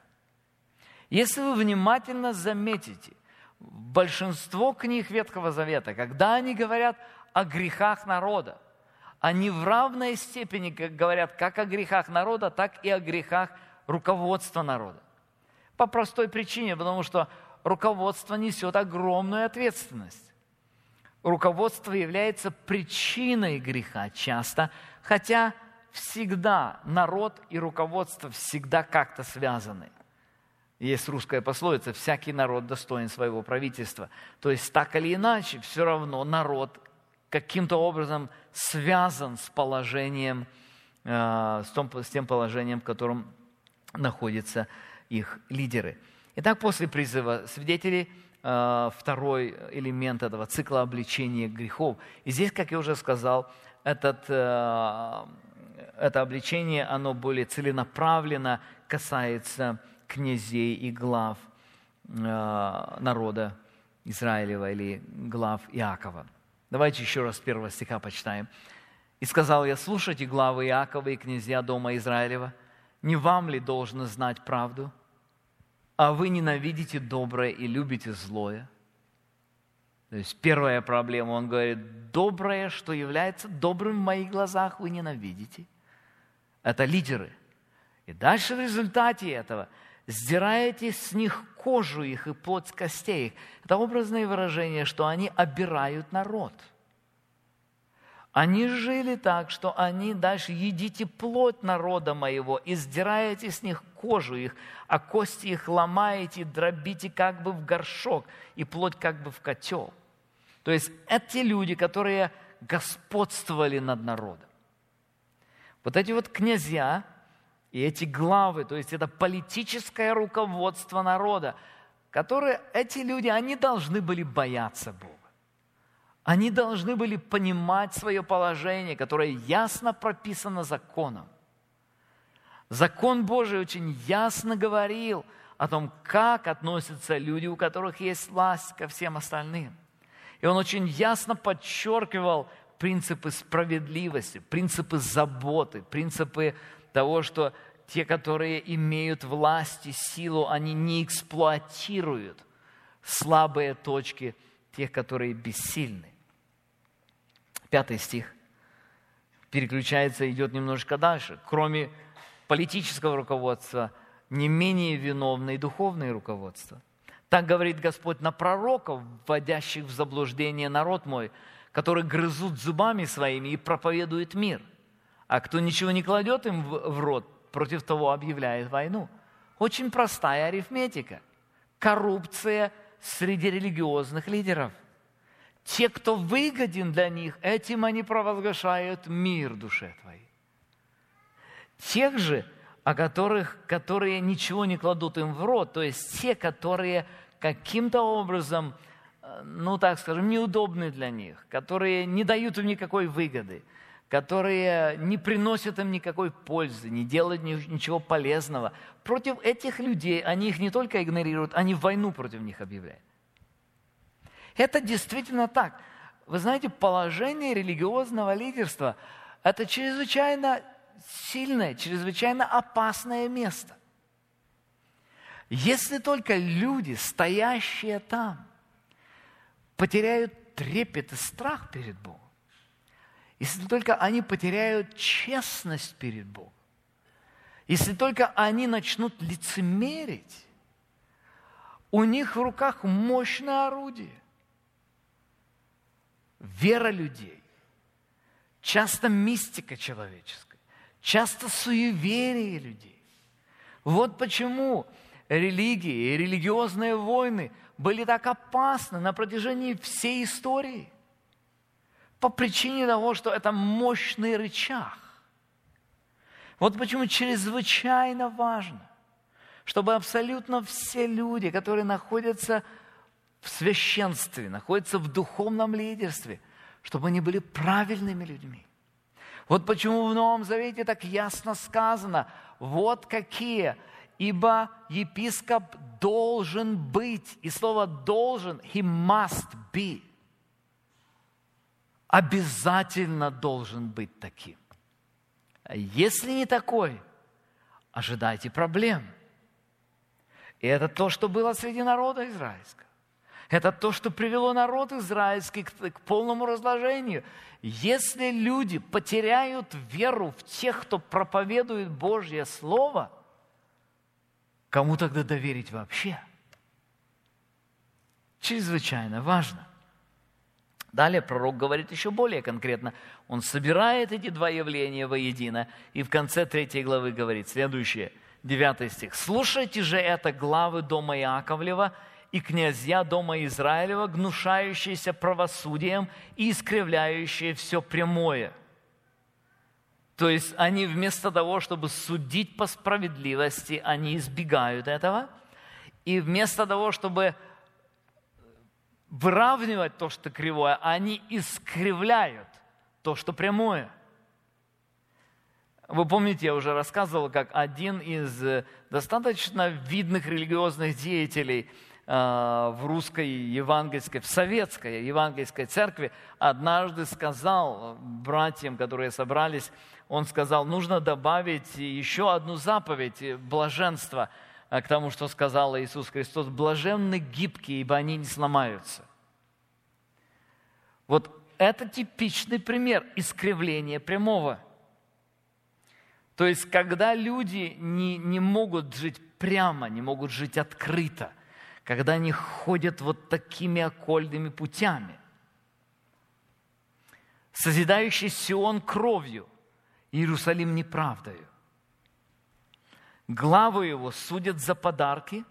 Если вы внимательно заметите, большинство книг Ветхого Завета, когда они говорят о грехах народа, они в равной степени говорят как о грехах народа, так и о грехах руководства народа. По простой причине, потому что руководство несет огромную ответственность. Руководство является причиной греха часто, хотя всегда народ и руководство всегда как-то связаны. Есть русская пословица: «Всякий народ достоин своего правительства». То есть так или иначе, все равно народ каким-то образом связан с положением, с тем положением, в котором находятся их лидеры. Итак, после призыва свидетелей, второй элемент этого цикла обличения грехов. И здесь, как я уже сказал, это обличение, оно более целенаправленно касается князей и глав народа Израилева или глав Иакова. Давайте еще раз с 1 стиха почитаем. «И сказал я: слушайте главы Иакова и князья дома Израилева, не вам ли должно знать правду? А вы ненавидите доброе и любите злое». То есть первая проблема, он говорит: доброе, что является добрым в моих глазах, вы ненавидите. Это лидеры. И дальше в результате этого сдираете с них кожу их и плоть костей их. Это образное выражение, что они обирают народ. Они жили так, что они дальше: едите плоть народа моего и сдираете с них кожу их, а кости их ломаете, дробите как бы в горшок и плоть как бы в котел. То есть эти люди, которые господствовали над народом. Вот эти вот князья и эти главы, то есть это политическое руководство народа, которые, эти люди, они должны были бояться Бога. Они должны были понимать свое положение, которое ясно прописано законом. Закон Божий очень ясно говорил о том, как относятся люди, у которых есть власть, ко всем остальным. И он очень ясно подчеркивал принципы справедливости, принципы заботы, принципы того, что те, которые имеют власть и силу, они не эксплуатируют слабые точки тех, которые бессильны. 5 стих переключается, идет немножко дальше. Кроме политического руководства, не менее виновное и духовное руководство. Так говорит Господь: на пророков, вводящих в заблуждение народ мой, которые грызут зубами своими и проповедуют мир. А кто ничего не кладет им в рот, против того объявляет войну. Очень простая арифметика. Коррупция среди религиозных лидеров. Те, кто выгоден для них, этим они провозглашают мир душе твоей. Тех же, которые ничего не кладут им в рот, то есть те, которые каким-то образом, так скажем, неудобны для них, которые не дают им никакой выгоды, которые не приносят им никакой пользы, не делают ничего полезного. Против этих людей они их не только игнорируют, они войну против них объявляют. Это действительно так. Вы знаете, положение религиозного лидерства – это чрезвычайно сильное, чрезвычайно опасное место. Если только люди, стоящие там, потеряют трепет и страх перед Богом, если только они потеряют честность перед Богом, если только они начнут лицемерить, у них в руках мощное орудие. Вера людей, часто мистика человеческая, часто суеверие людей. Вот почему религии и религиозные войны были так опасны на протяжении всей истории. По причине того, что это мощный рычаг. Вот почему чрезвычайно важно, чтобы абсолютно все люди, которые находятся в священстве, находятся в духовном лидерстве, чтобы они были правильными людьми. Вот почему в Новом Завете так ясно сказано, вот какие, ибо епископ должен быть, и слово «должен», he must be, обязательно должен быть таким. А если не такой, ожидайте проблем. И это то, что было среди народа израильского. Это то, что привело народ израильский к полному разложению. Если люди потеряют веру в тех, кто проповедует Божье Слово, кому тогда доверить вообще? Чрезвычайно важно. Далее пророк говорит еще более конкретно. Он собирает эти два явления воедино, и в конце 3 главы говорит следующее, 9 стих. «Слушайте же это, главы дома Иаковлева, и князья дома Израилева, гнушающиеся правосудием и искривляющие все прямое». То есть они вместо того, чтобы судить по справедливости, они избегают этого. И вместо того, чтобы выравнивать то, что кривое, они искривляют то, что прямое. Вы помните, я уже рассказывал, как один из достаточно видных религиозных деятелей в русской евангельской, в советской евангельской церкви однажды сказал братьям, которые собрались, он сказал, нужно добавить еще одну заповедь блаженства к тому, что сказал Иисус Христос. Блаженны гибкие, ибо они не сломаются. Вот это типичный пример искривления прямого. То есть, когда люди не могут жить прямо, не могут жить открыто, когда они ходят вот такими окольными путями. Созидающий Сион кровью, Иерусалим неправдою. Главы его судят за подарки,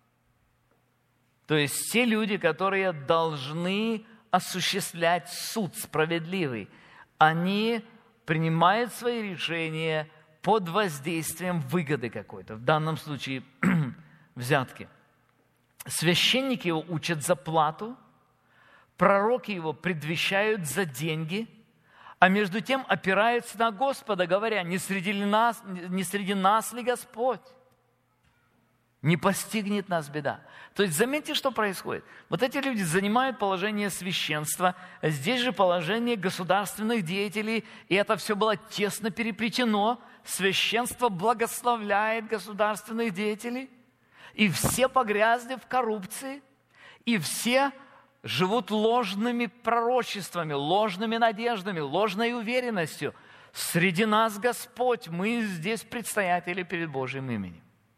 то есть те люди, которые должны осуществлять суд справедливый, они принимают свои решения под воздействием выгоды какой-то, в данном случае взятки. Священники его учат за плату, пророки его предвещают за деньги, а между тем опираются на Господа, говоря, не среди нас ли Господь? Не постигнет нас беда. То есть заметьте, что происходит. Вот эти люди занимают положение священства, здесь же положение государственных деятелей, и это все было тесно переплетено. Священство благословляет государственных деятелей, и все погрязли в коррупции, и все живут ложными пророчествами, ложными надеждами, ложной уверенностью. Среди нас Господь, мы здесь предстоятели перед Божьим именем.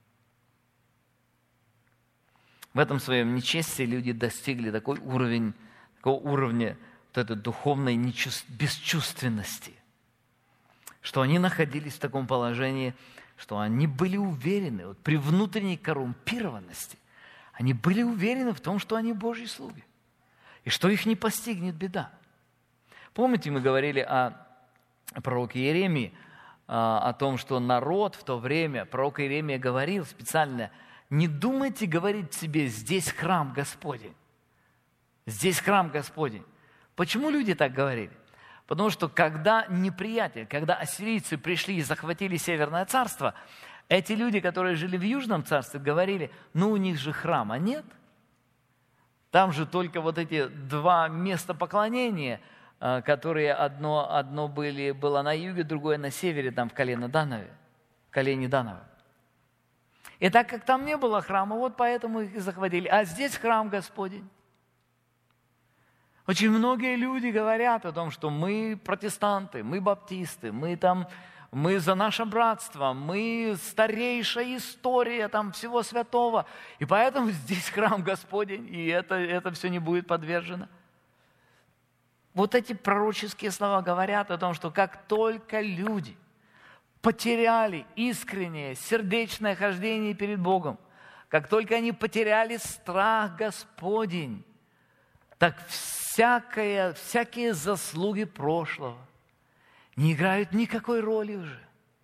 В этом своем нечестии люди достигли такого уровня вот этой духовной бесчувственности, что они находились в таком положении, что они были уверены, вот при внутренней коррумпированности, Они были уверены в том, что они Божьи слуги, и что их не постигнет беда. Помните, мы говорили о пророке Иеремии, о том, что народ в то время, пророк Иеремия говорил специально: не думайте говорить себе: здесь храм Господень, здесь храм Господень. Почему люди так говорили? Потому что когда неприятель, когда ассирийцы пришли и захватили Северное царство, эти люди, которые жили в Южном царстве, говорили: ну у них же храма нет. Там же только вот эти два места поклонения, которые одно было на юге, другое на севере, там в колене Данове. И так как там не было храма, вот поэтому их и захватили. А здесь храм Господень. Очень многие люди говорят о том, что мы протестанты, мы баптисты, мы за наше братство, мы старейшая история там всего святого, и поэтому здесь храм Господень, и это все не будет подвержено. Вот эти пророческие слова говорят о том, что как только люди потеряли искреннее, сердечное хождение перед Богом, как только они потеряли страх Господень, так всякие заслуги прошлого не играют никакой роли уже.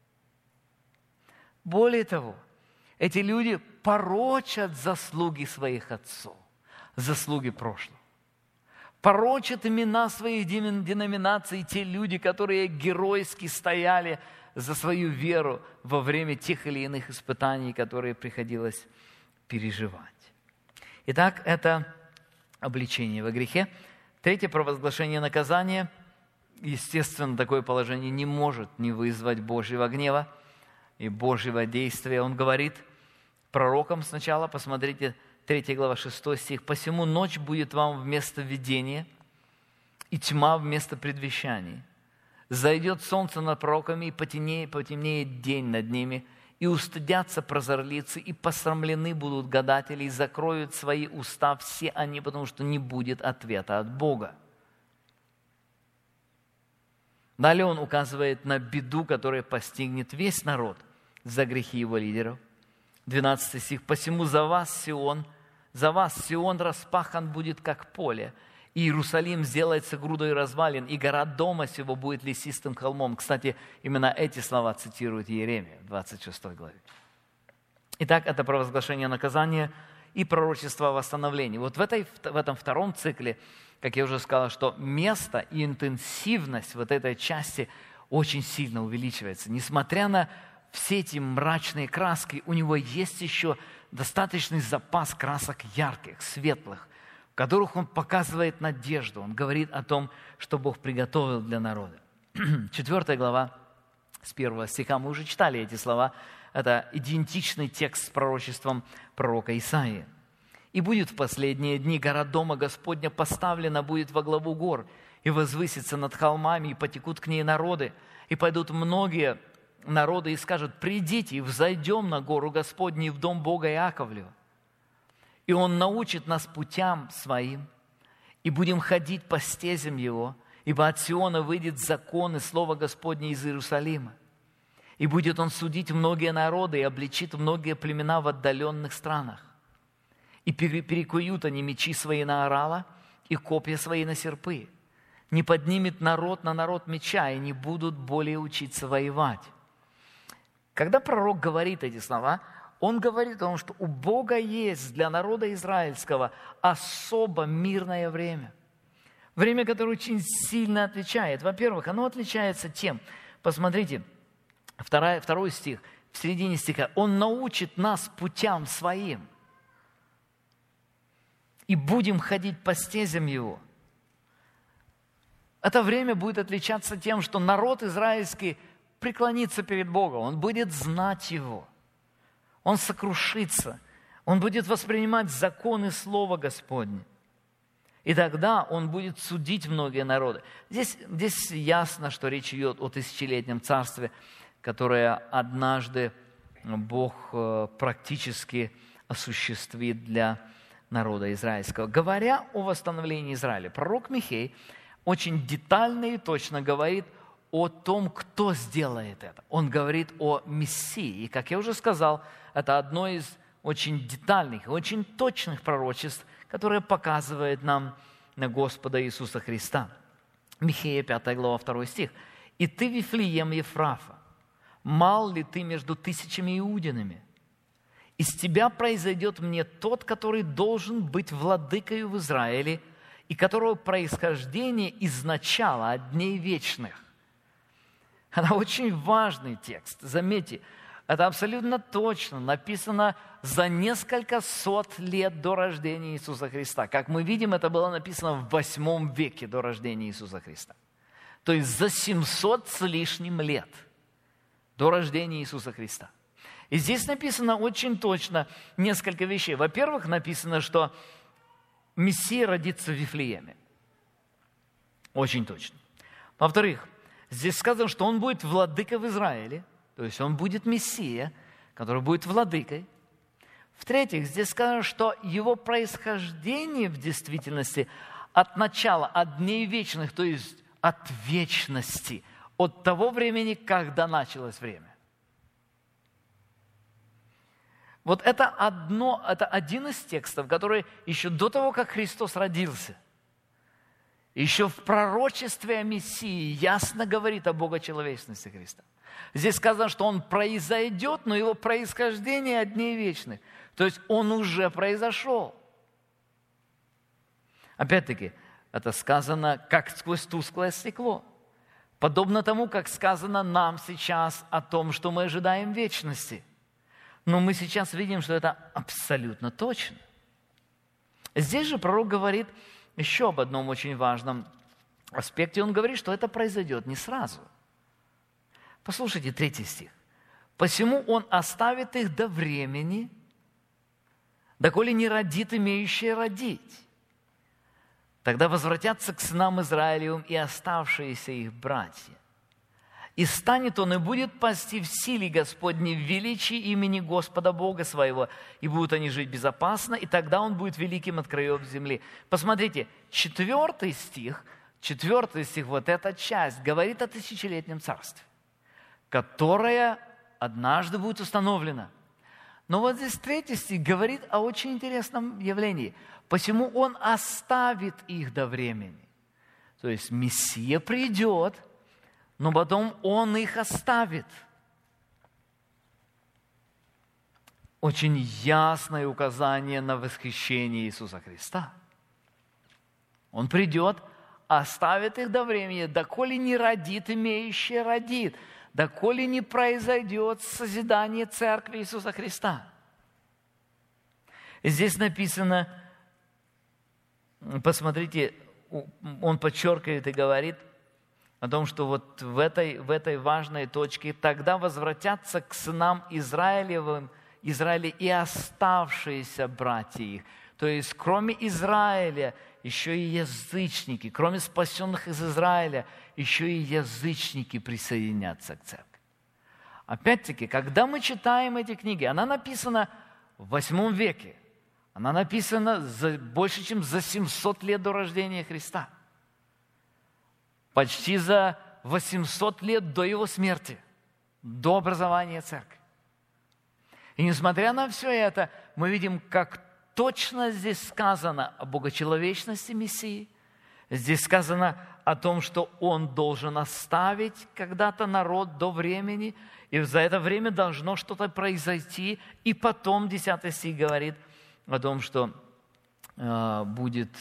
Более того, эти люди порочат заслуги своих отцов, заслуги прошлого. Порочат имена своих деноминаций те люди, которые геройски стояли за свою веру во время тех или иных испытаний, которые приходилось переживать. Итак, это обличение во грехе. Третье, провозглашение наказания. Естественно, такое положение не может не вызвать Божьего гнева и Божьего действия. Он говорит пророкам сначала, посмотрите, 3 глава, 6 стих. «Посему ночь будет вам вместо видения, и тьма вместо предвещаний. Зайдет солнце над пророками, и потемнеет день над ними, и устыдятся прозорлицы, и посрамлены будут гадатели, и закроют свои уста все они, потому что не будет ответа от Бога». Далее он указывает на беду, которая постигнет весь народ за грехи его лидеров. 12 стих. «Посему за вас, Сион, распахан будет, как поле, и Иерусалим сделается грудой развалин, и гора дома сего будет лесистым холмом». Кстати, именно эти слова цитирует Иеремия в 26 главе. Итак, это провозглашение наказания и пророчество о восстановлении. Вот в этом втором цикле, как я уже сказал, что место и интенсивность вот этой части очень сильно увеличивается. Несмотря на все эти мрачные краски, у него есть еще достаточный запас красок ярких, светлых, в которых он показывает надежду. Он говорит о том, что Бог приготовил для народа. 4 глава, с 1 стиха, мы уже читали эти слова. Это идентичный текст с пророчеством пророка Исаии. «И будет в последние дни гора дома Господня поставлена будет во главу гор, и возвысится над холмами, и потекут к ней народы, и пойдут многие народы и скажут: придите и взойдем на гору Господню и в дом Бога Иаковлева. И Он научит нас путям Своим, и будем ходить по стезям Его, ибо от Сиона выйдет закон и слово Господне из Иерусалима. И будет Он судить многие народы и обличит многие племена в отдаленных странах. И перекуют они мечи свои на орала и копья свои на серпы. Не поднимет народ на народ меча, и не будут более учиться воевать». Когда пророк говорит эти слова, он говорит о том, что у Бога есть для народа израильского особо мирное время. Время, которое очень сильно отличает. Во-первых, оно отличается тем, посмотрите, 2 стих, в середине стиха, «Он научит нас путям Своим, и будем ходить по стезям Его». Это время будет отличаться тем, что народ израильский преклонится перед Богом, он будет знать Его, он сокрушится, он будет воспринимать закон и Слово Господне. И тогда он будет судить многие народы. Здесь ясно, что речь идет о тысячелетнем царстве, которое однажды Бог практически осуществит для народа израильского. Говоря о восстановлении Израиля, пророк Михей очень детально и точно говорит о том, кто сделает это. Он говорит о Мессии. И, как я уже сказал, это одно из очень детальных, очень точных пророчеств, которые показывают нам на Господа Иисуса Христа. Михея 5 глава 2 стих. «И ты, Вифлеем Ефрафа, мал ли ты между тысячами иудинами? Из тебя произойдет мне тот, который должен быть владыкою в Израиле, и которого происхождение из начала от дней вечных». Это очень важный текст. Заметьте, это абсолютно точно написано за несколько сот лет до рождения Иисуса Христа. Как мы видим, это было написано в 8 веке до рождения Иисуса Христа. То есть за 700 с лишним лет до рождения Иисуса Христа. И здесь написано очень точно несколько вещей. Во-первых, написано, что Мессия родится в Вифлееме. Очень точно. Во-вторых, здесь сказано, что он будет владыкой в Израиле. То есть он будет Мессия, который будет владыкой. В-третьих, здесь сказано, что его происхождение в действительности от начала, от дней вечных, то есть от вечности, от того времени, когда началось время. Вот это один из текстов, который еще до того, как Христос родился, еще в пророчестве о Мессии ясно говорит о богочеловечности Христа. Здесь сказано, что Он произойдет, но Его происхождение от дней вечных. То есть Он уже произошел. Опять-таки, это сказано как сквозь тусклое стекло. Подобно тому, как сказано нам сейчас о том, что мы ожидаем вечности. Но мы сейчас видим, что это абсолютно точно. Здесь же пророк говорит еще об одном очень важном аспекте. Он говорит, что это произойдет не сразу. Послушайте 3 стих. «Посему он оставит их до времени, доколе не родит имеющие родить. Тогда возвратятся к сынам Израилевым и оставшиеся их братья. И станет он и будет пасти в силе Господней, в величии имени Господа Бога своего, и будут они жить безопасно, и тогда он будет великим от краев земли». Посмотрите, 4 стих, вот эта часть, говорит о тысячелетнем царстве, которое однажды будет установлено. Но вот здесь 3 стих говорит о очень интересном явлении. «Посему он оставит их до времени». То есть Мессия придет, но потом Он их оставит. Очень ясное указание на восхищение Иисуса Христа. Он придет, оставит их до времени, доколе не родит имеющий родит, доколе не произойдет созидание Церкви Иисуса Христа. И здесь написано, посмотрите, он подчеркивает и говорит о том, что вот в этой важной точке тогда возвратятся к сынам Израиля и оставшиеся братья их. То есть кроме Израиля еще и язычники, кроме спасенных из Израиля, еще и язычники присоединятся к церкви. Опять-таки, когда мы читаем эти книги, она написана в 8 веке, она написана больше, чем за 700 лет до рождения Христа. Почти за 800 лет до Его смерти, до образования церкви. И несмотря на все это, мы видим, как точно здесь сказано о богочеловечности Мессии. Здесь сказано о том, что Он должен оставить когда-то народ до времени, и за это время должно что-то произойти. И потом 10 стих говорит о том, что будет...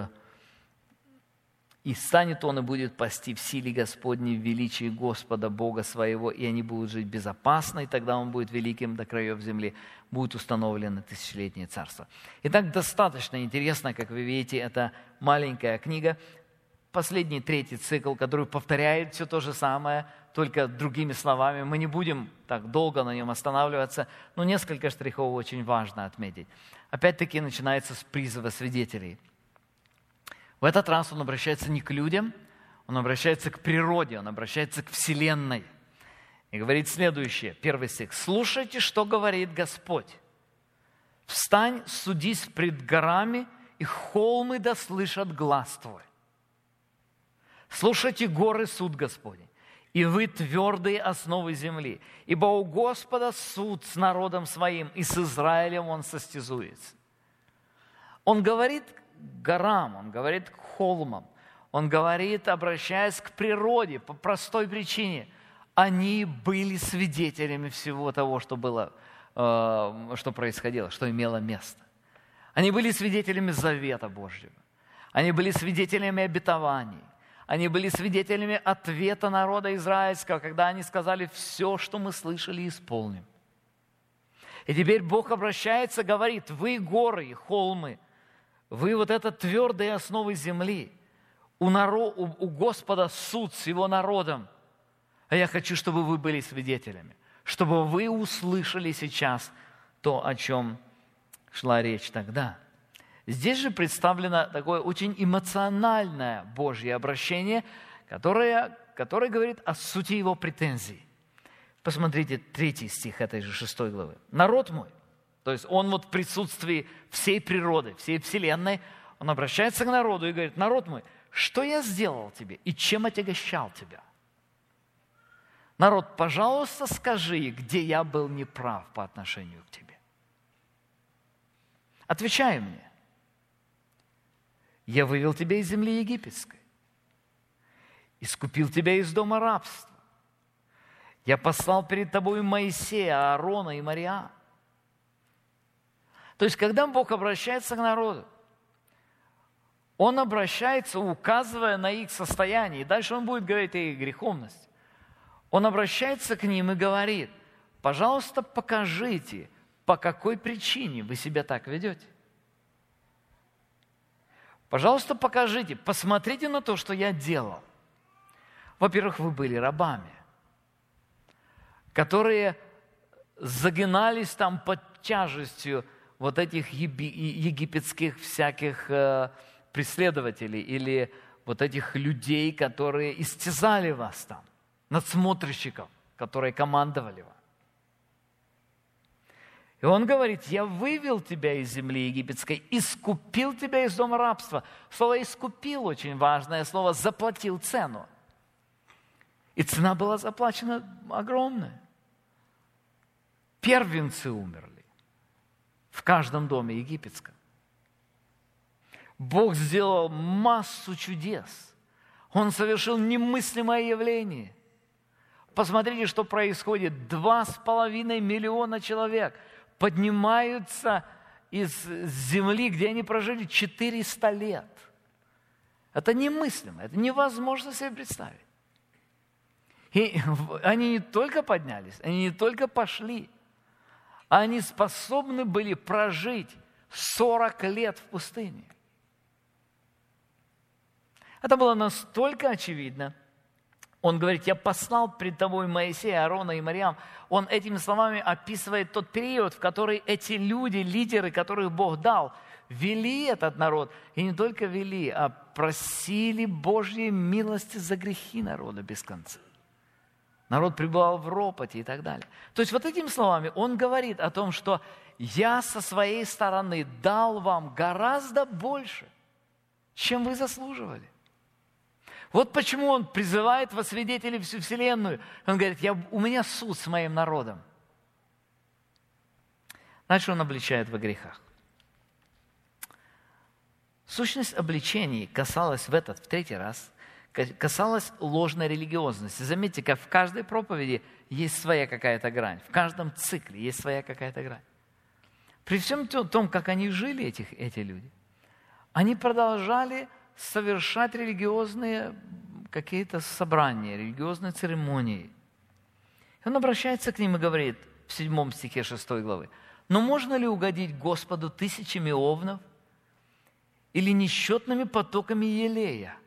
«И станет он и будет пасти в силе Господней, в величии Господа Бога своего, и они будут жить безопасно, и тогда он будет великим до краев земли, будет установлено тысячелетнее царство». Итак, достаточно интересно, как вы видите, это маленькая книга, последний 3 цикл, который повторяет все то же самое, только другими словами. Мы не будем так долго на нем останавливаться, но несколько штрихов очень важно отметить. Опять-таки начинается с призыва свидетелей. В этот раз он обращается не к людям, он обращается к природе, он обращается к Вселенной. И говорит следующее, 1 стих. «Слушайте, что говорит Господь. Встань, судись пред горами, и холмы да слышат глас твой. Слушайте горы суд Господень, и вы твердые основы земли. Ибо у Господа суд с народом своим, и с Израилем он состязуется». Он говорит к горам, он говорит к холмам, он говорит, обращаясь к природе, по простой причине. Они были свидетелями всего того, что было, что происходило, что имело место. Они были свидетелями завета Божьего. Они были свидетелями обетований. Они были свидетелями ответа народа израильского, когда они сказали: «Все, что мы слышали, исполним». И теперь Бог обращается, говорит: «Вы горы и холмы, вы вот это твердые основы земли, у Господа суд с Его народом, а я хочу, чтобы вы были свидетелями, чтобы вы услышали сейчас то, о чем шла речь тогда». Здесь же представлено такое очень эмоциональное Божье обращение, которое говорит о сути его претензий. Посмотрите 3 стих этой же 6 главы. «Народ мой», то есть он вот в присутствии всей природы, всей вселенной, он обращается к народу и говорит: «Народ мой, что я сделал тебе и чем отягощал тебя? Народ, пожалуйста, скажи, где я был неправ по отношению к тебе. Отвечай мне. Я вывел тебя из земли египетской, искупил тебя из дома рабства. Я послал перед тобой Моисея, Аарона и Мариам». То есть, когда Бог обращается к народу, Он обращается, указывая на их состояние. И дальше Он будет говорить о их греховности. Он обращается к ним и говорит: «Пожалуйста, покажите, по какой причине вы себя так ведете. Пожалуйста, покажите, посмотрите на то, что я делал». Во-первых, вы были рабами, которые загинались там под тяжестью вот этих египетских всяких преследователей или вот этих людей, которые истязали вас там, надсмотрщиков, которые командовали вам. И он говорит: «Я вывел тебя из земли египетской, искупил тебя из дома рабства». Слово «искупил» очень важное слово, заплатил цену. И цена была заплачена огромная. Первенцы умерли в каждом доме египетском. Бог сделал массу чудес. Он совершил немыслимое явление. Посмотрите, что происходит. 2,5 миллиона человек поднимаются из земли, где они прожили 400 лет. Это немыслимо, это невозможно себе представить. И они не только поднялись, они не только пошли, они способны были прожить 40 лет в пустыне. Это было настолько очевидно. Он говорит: «Я послал пред тобой Моисея, Аарона и Мариам». Он этими словами описывает тот период, в который эти люди, лидеры, которых Бог дал, вели этот народ. И не только вели, а просили Божьей милости за грехи народа без конца. Народ пребывал в ропоте и так далее. То есть вот этими словами он говорит о том, что «я со своей стороны дал вам гораздо больше, чем вы заслуживали». Вот почему он призывает во свидетели всю вселенную. Он говорит: у меня суд с моим народом. Дальше он обличает во грехах. Сущность обличений касалась в 3-й раз, касалась ложной религиозности. Заметьте, как в каждой проповеди есть своя какая-то грань. В каждом цикле есть своя какая-то грань. При всем том, как они жили, эти люди, они продолжали совершать религиозные какие-то собрания, религиозные церемонии. И он обращается к ним и говорит в 7 стихе 6 главы: «Но можно ли угодить Господу тысячами овнов или несчетными потоками елея?»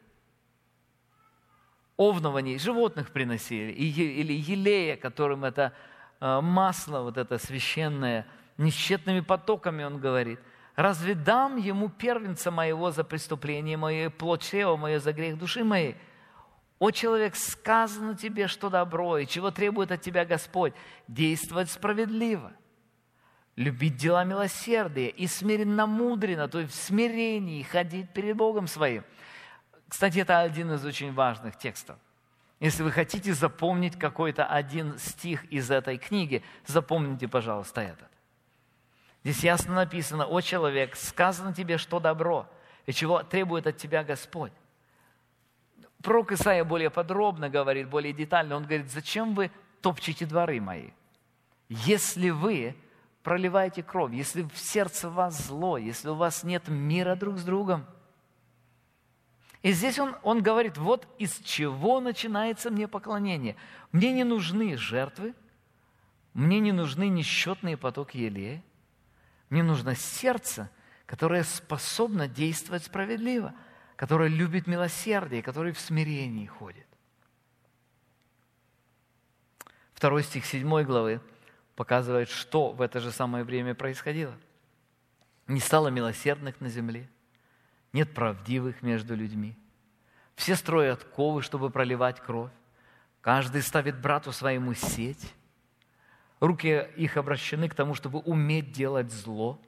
Овнов они животных приносили, или елея, которым это масло, вот это священное, несчетными потоками, он говорит: «Разве дам ему первенца моего за преступление мое, и плоть чрева мое за грех души моей? О, человек, сказано тебе, что добро, и чего требует от тебя Господь? Действовать справедливо, любить дела милосердия и смиренно-мудренно», то есть в смирении ходить перед Богом своим. Кстати, это один из очень важных текстов. Если вы хотите запомнить какой-то один стих из этой книги, запомните, пожалуйста, этот. Здесь ясно написано: «О человек, сказано тебе, что добро, и чего требует от тебя Господь». Пророк Исаия более подробно говорит, более детально. Он говорит: «Зачем вы топчете дворы мои? Если вы проливаете кровь, если в сердце вас зло, если у вас нет мира друг с другом». И здесь он говорит: вот из чего начинается мне поклонение. Мне не нужны жертвы, мне не нужны несчетные потоки елея, мне нужно сердце, которое способно действовать справедливо, которое любит милосердие, которое в смирении ходит. 2 стих 7 главы показывает, что в это же самое время происходило. «Не стало милосердных на земле, нет правдивых между людьми. Все строят ковы, чтобы проливать кровь. Каждый ставит брату своему сеть. Руки их обращены к тому, чтобы уметь делать зло.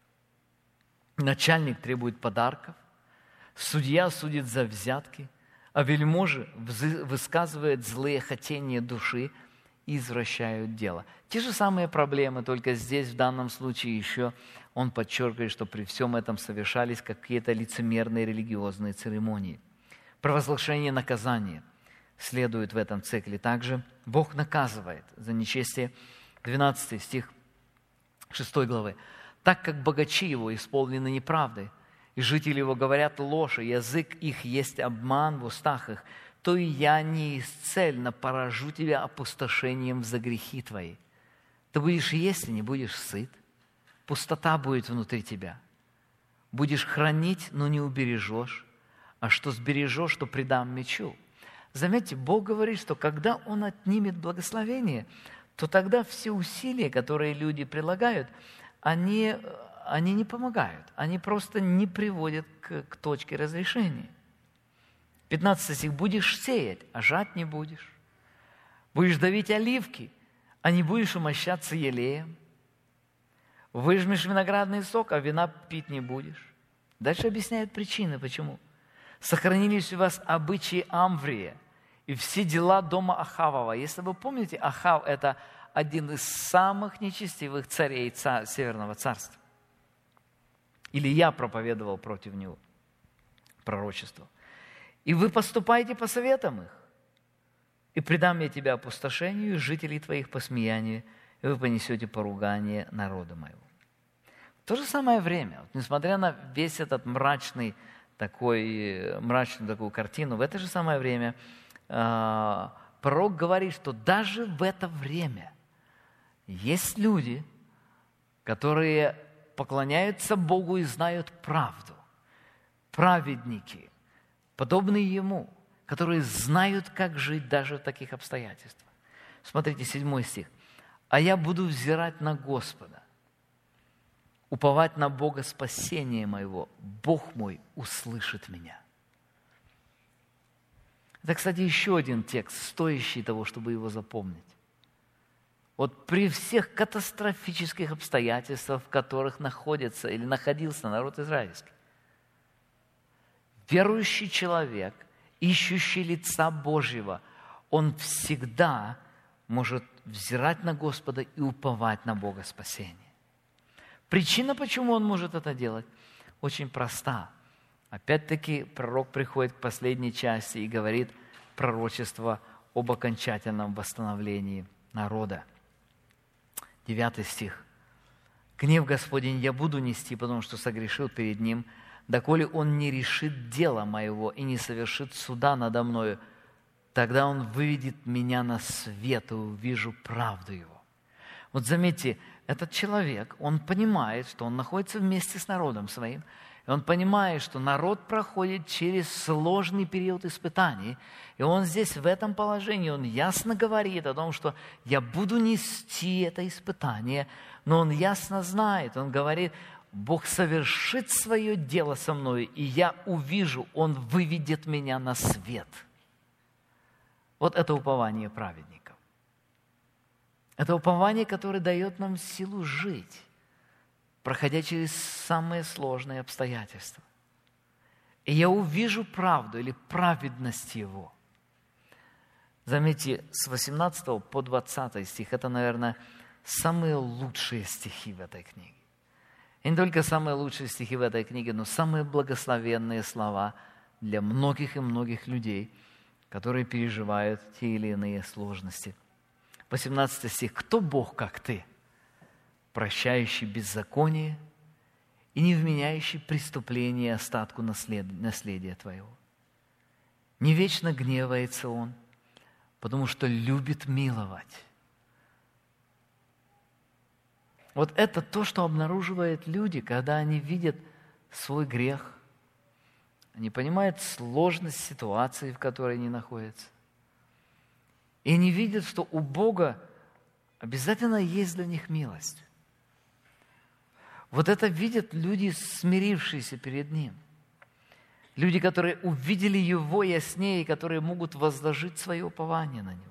Начальник требует подарков. Судья судит за взятки, а вельможи высказывают злые хотения души и извращают дело». Те же самые проблемы, только здесь, в данном случае, еще он подчеркивает, что при всем этом совершались какие-то лицемерные религиозные церемонии. Провозглашение наказания следует в этом цикле. Также Бог наказывает за нечестие. 12 стих 6 главы. «Так как богачи его исполнены неправдой, и жители его говорят ложь, и язык их есть обман в устах их, то и я неисцельно поражу тебя опустошением за грехи твои. Ты будешь есть и не будешь сыт. Пустота будет внутри тебя. Будешь хранить, но не убережешь. А что сбережешь, то предам мечу». Заметьте, Бог говорит, что когда Он отнимет благословение, то тогда все усилия, которые люди прилагают, они не помогают. Они просто не приводят к точке разрешения. 15 стих. «Будешь сеять, а жать не будешь. Будешь давить оливки, а не будешь умощаться елеем. Выжмешь виноградный сок, а вина пить не будешь». Дальше объясняют причины, почему. «Сохранились у вас обычаи Амврия и все дела дома Ахавова». Если вы помните, Ахав – это один из самых нечестивых царей Северного царства. Илья проповедовал против него пророчество. «И вы поступаете по советам их, и предам я тебя опустошению, и жителей твоих посмеянию, и вы понесете поругание народа моего». В то же самое время, вот, несмотря на весь этот мрачную такую картину, в это же самое время пророк говорит, что даже в это время есть люди, которые поклоняются Богу и знают правду. Праведники, подобные Ему, которые знают, как жить даже в таких обстоятельствах. Смотрите, 7 стих. «А я буду взирать на Господа, уповать на Бога спасения моего. Бог мой услышит меня». Это, кстати, еще один текст, стоящий того, чтобы его запомнить. Вот при всех катастрофических обстоятельствах, в которых находится или находился народ израильский, верующий человек, ищущий лица Божьего, он всегда может взирать на Господа и уповать на Бога спасения. Причина, почему он может это делать, очень проста. Опять-таки пророк приходит к последней части и говорит пророчество об окончательном восстановлении народа. 9 стих. «Гнев Господень я буду нести, потому что согрешил перед Ним, доколе Он не решит дела моего и не совершит суда надо мною, тогда Он выведет меня на свет и увижу правду Его». Вот заметьте, этот человек, он понимает, что он находится вместе с народом своим, и он понимает, что народ проходит через сложный период испытаний, и он здесь в этом положении, он ясно говорит о том, что я буду нести это испытание, но он ясно знает, он говорит, Бог совершит свое дело со мной, и я увижу, Он выведет меня на свет. Вот это упование праведников. Это упование, которое дает нам силу жить, проходя через самые сложные обстоятельства. И я увижу правду или праведность Его. Заметьте, с 18 по 20 стих – это, наверное, самые лучшие стихи в этой книге. И не только самые лучшие стихи в этой книге, но самые благословенные слова для многих и многих людей, которые переживают те или иные сложности. 18 стих. «Кто Бог, как ты, прощающий беззаконие и не вменяющий преступление остатку наследия твоего? Не вечно гневается он, потому что любит миловать». Вот это то, что обнаруживают люди, когда они видят свой грех. Они понимают сложность ситуации, в которой они находятся. И они видят, что у Бога обязательно есть для них милость. Вот это видят люди, смирившиеся перед Ним. Люди, которые увидели Его яснее, и которые могут возложить свое упование на Него.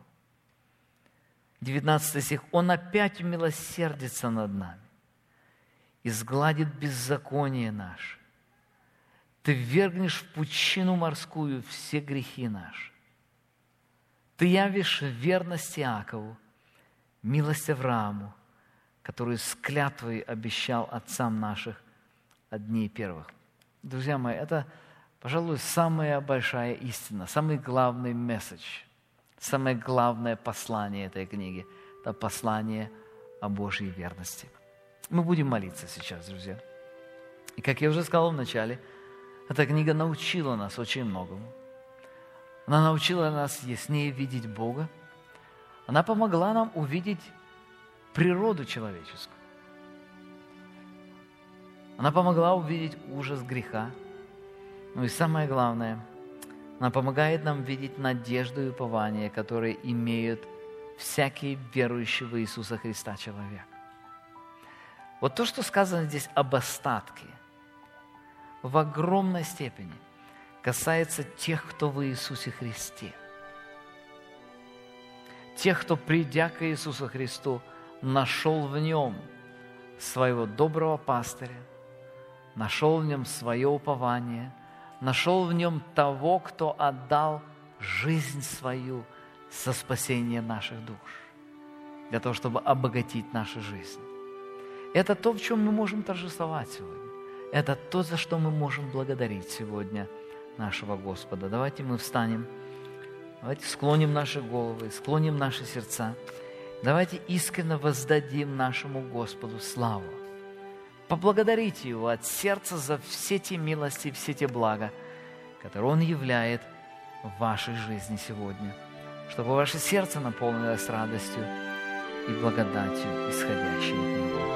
19 стих. «Он опять умилосердится над нами и сгладит беззаконие наше. Ты ввергнешь в пучину морскую все грехи наши. Ты явишь верность Иакову, милость Аврааму, которую с клятвой обещал отцам наших от дней первых». Друзья мои, это, пожалуй, самая большая истина, самый главный месседж, самое главное послание этой книги – это послание о Божьей верности. Мы будем молиться сейчас, друзья. И, как я уже сказал в начале, эта книга научила нас очень многому. Она научила нас яснее видеть Бога. Она помогла нам увидеть природу человеческую. Она помогла увидеть ужас греха. Ну и самое главное – она помогает нам видеть надежду и упование, которые имеют всякий верующий в Иисуса Христа человек. Вот то, что сказано здесь об остатке, в огромной степени касается тех, кто в Иисусе Христе. Тех, кто, придя к Иисусу Христу, нашел в Нем своего доброго пастыря, нашел в Нем свое упование, нашел в Нем того, кто отдал жизнь свою со спасением наших душ, для того, чтобы обогатить нашу жизнь. Это то, в чем мы можем торжествовать сегодня. Это то, за что мы можем благодарить сегодня нашего Господа. Давайте мы встанем, давайте склоним наши головы, склоним наши сердца. Давайте искренне воздадим нашему Господу славу. Поблагодарите Его от сердца за все те милости, все те блага, которые Он являет в вашей жизни сегодня, чтобы ваше сердце наполнилось радостью и благодатью, исходящей от Него.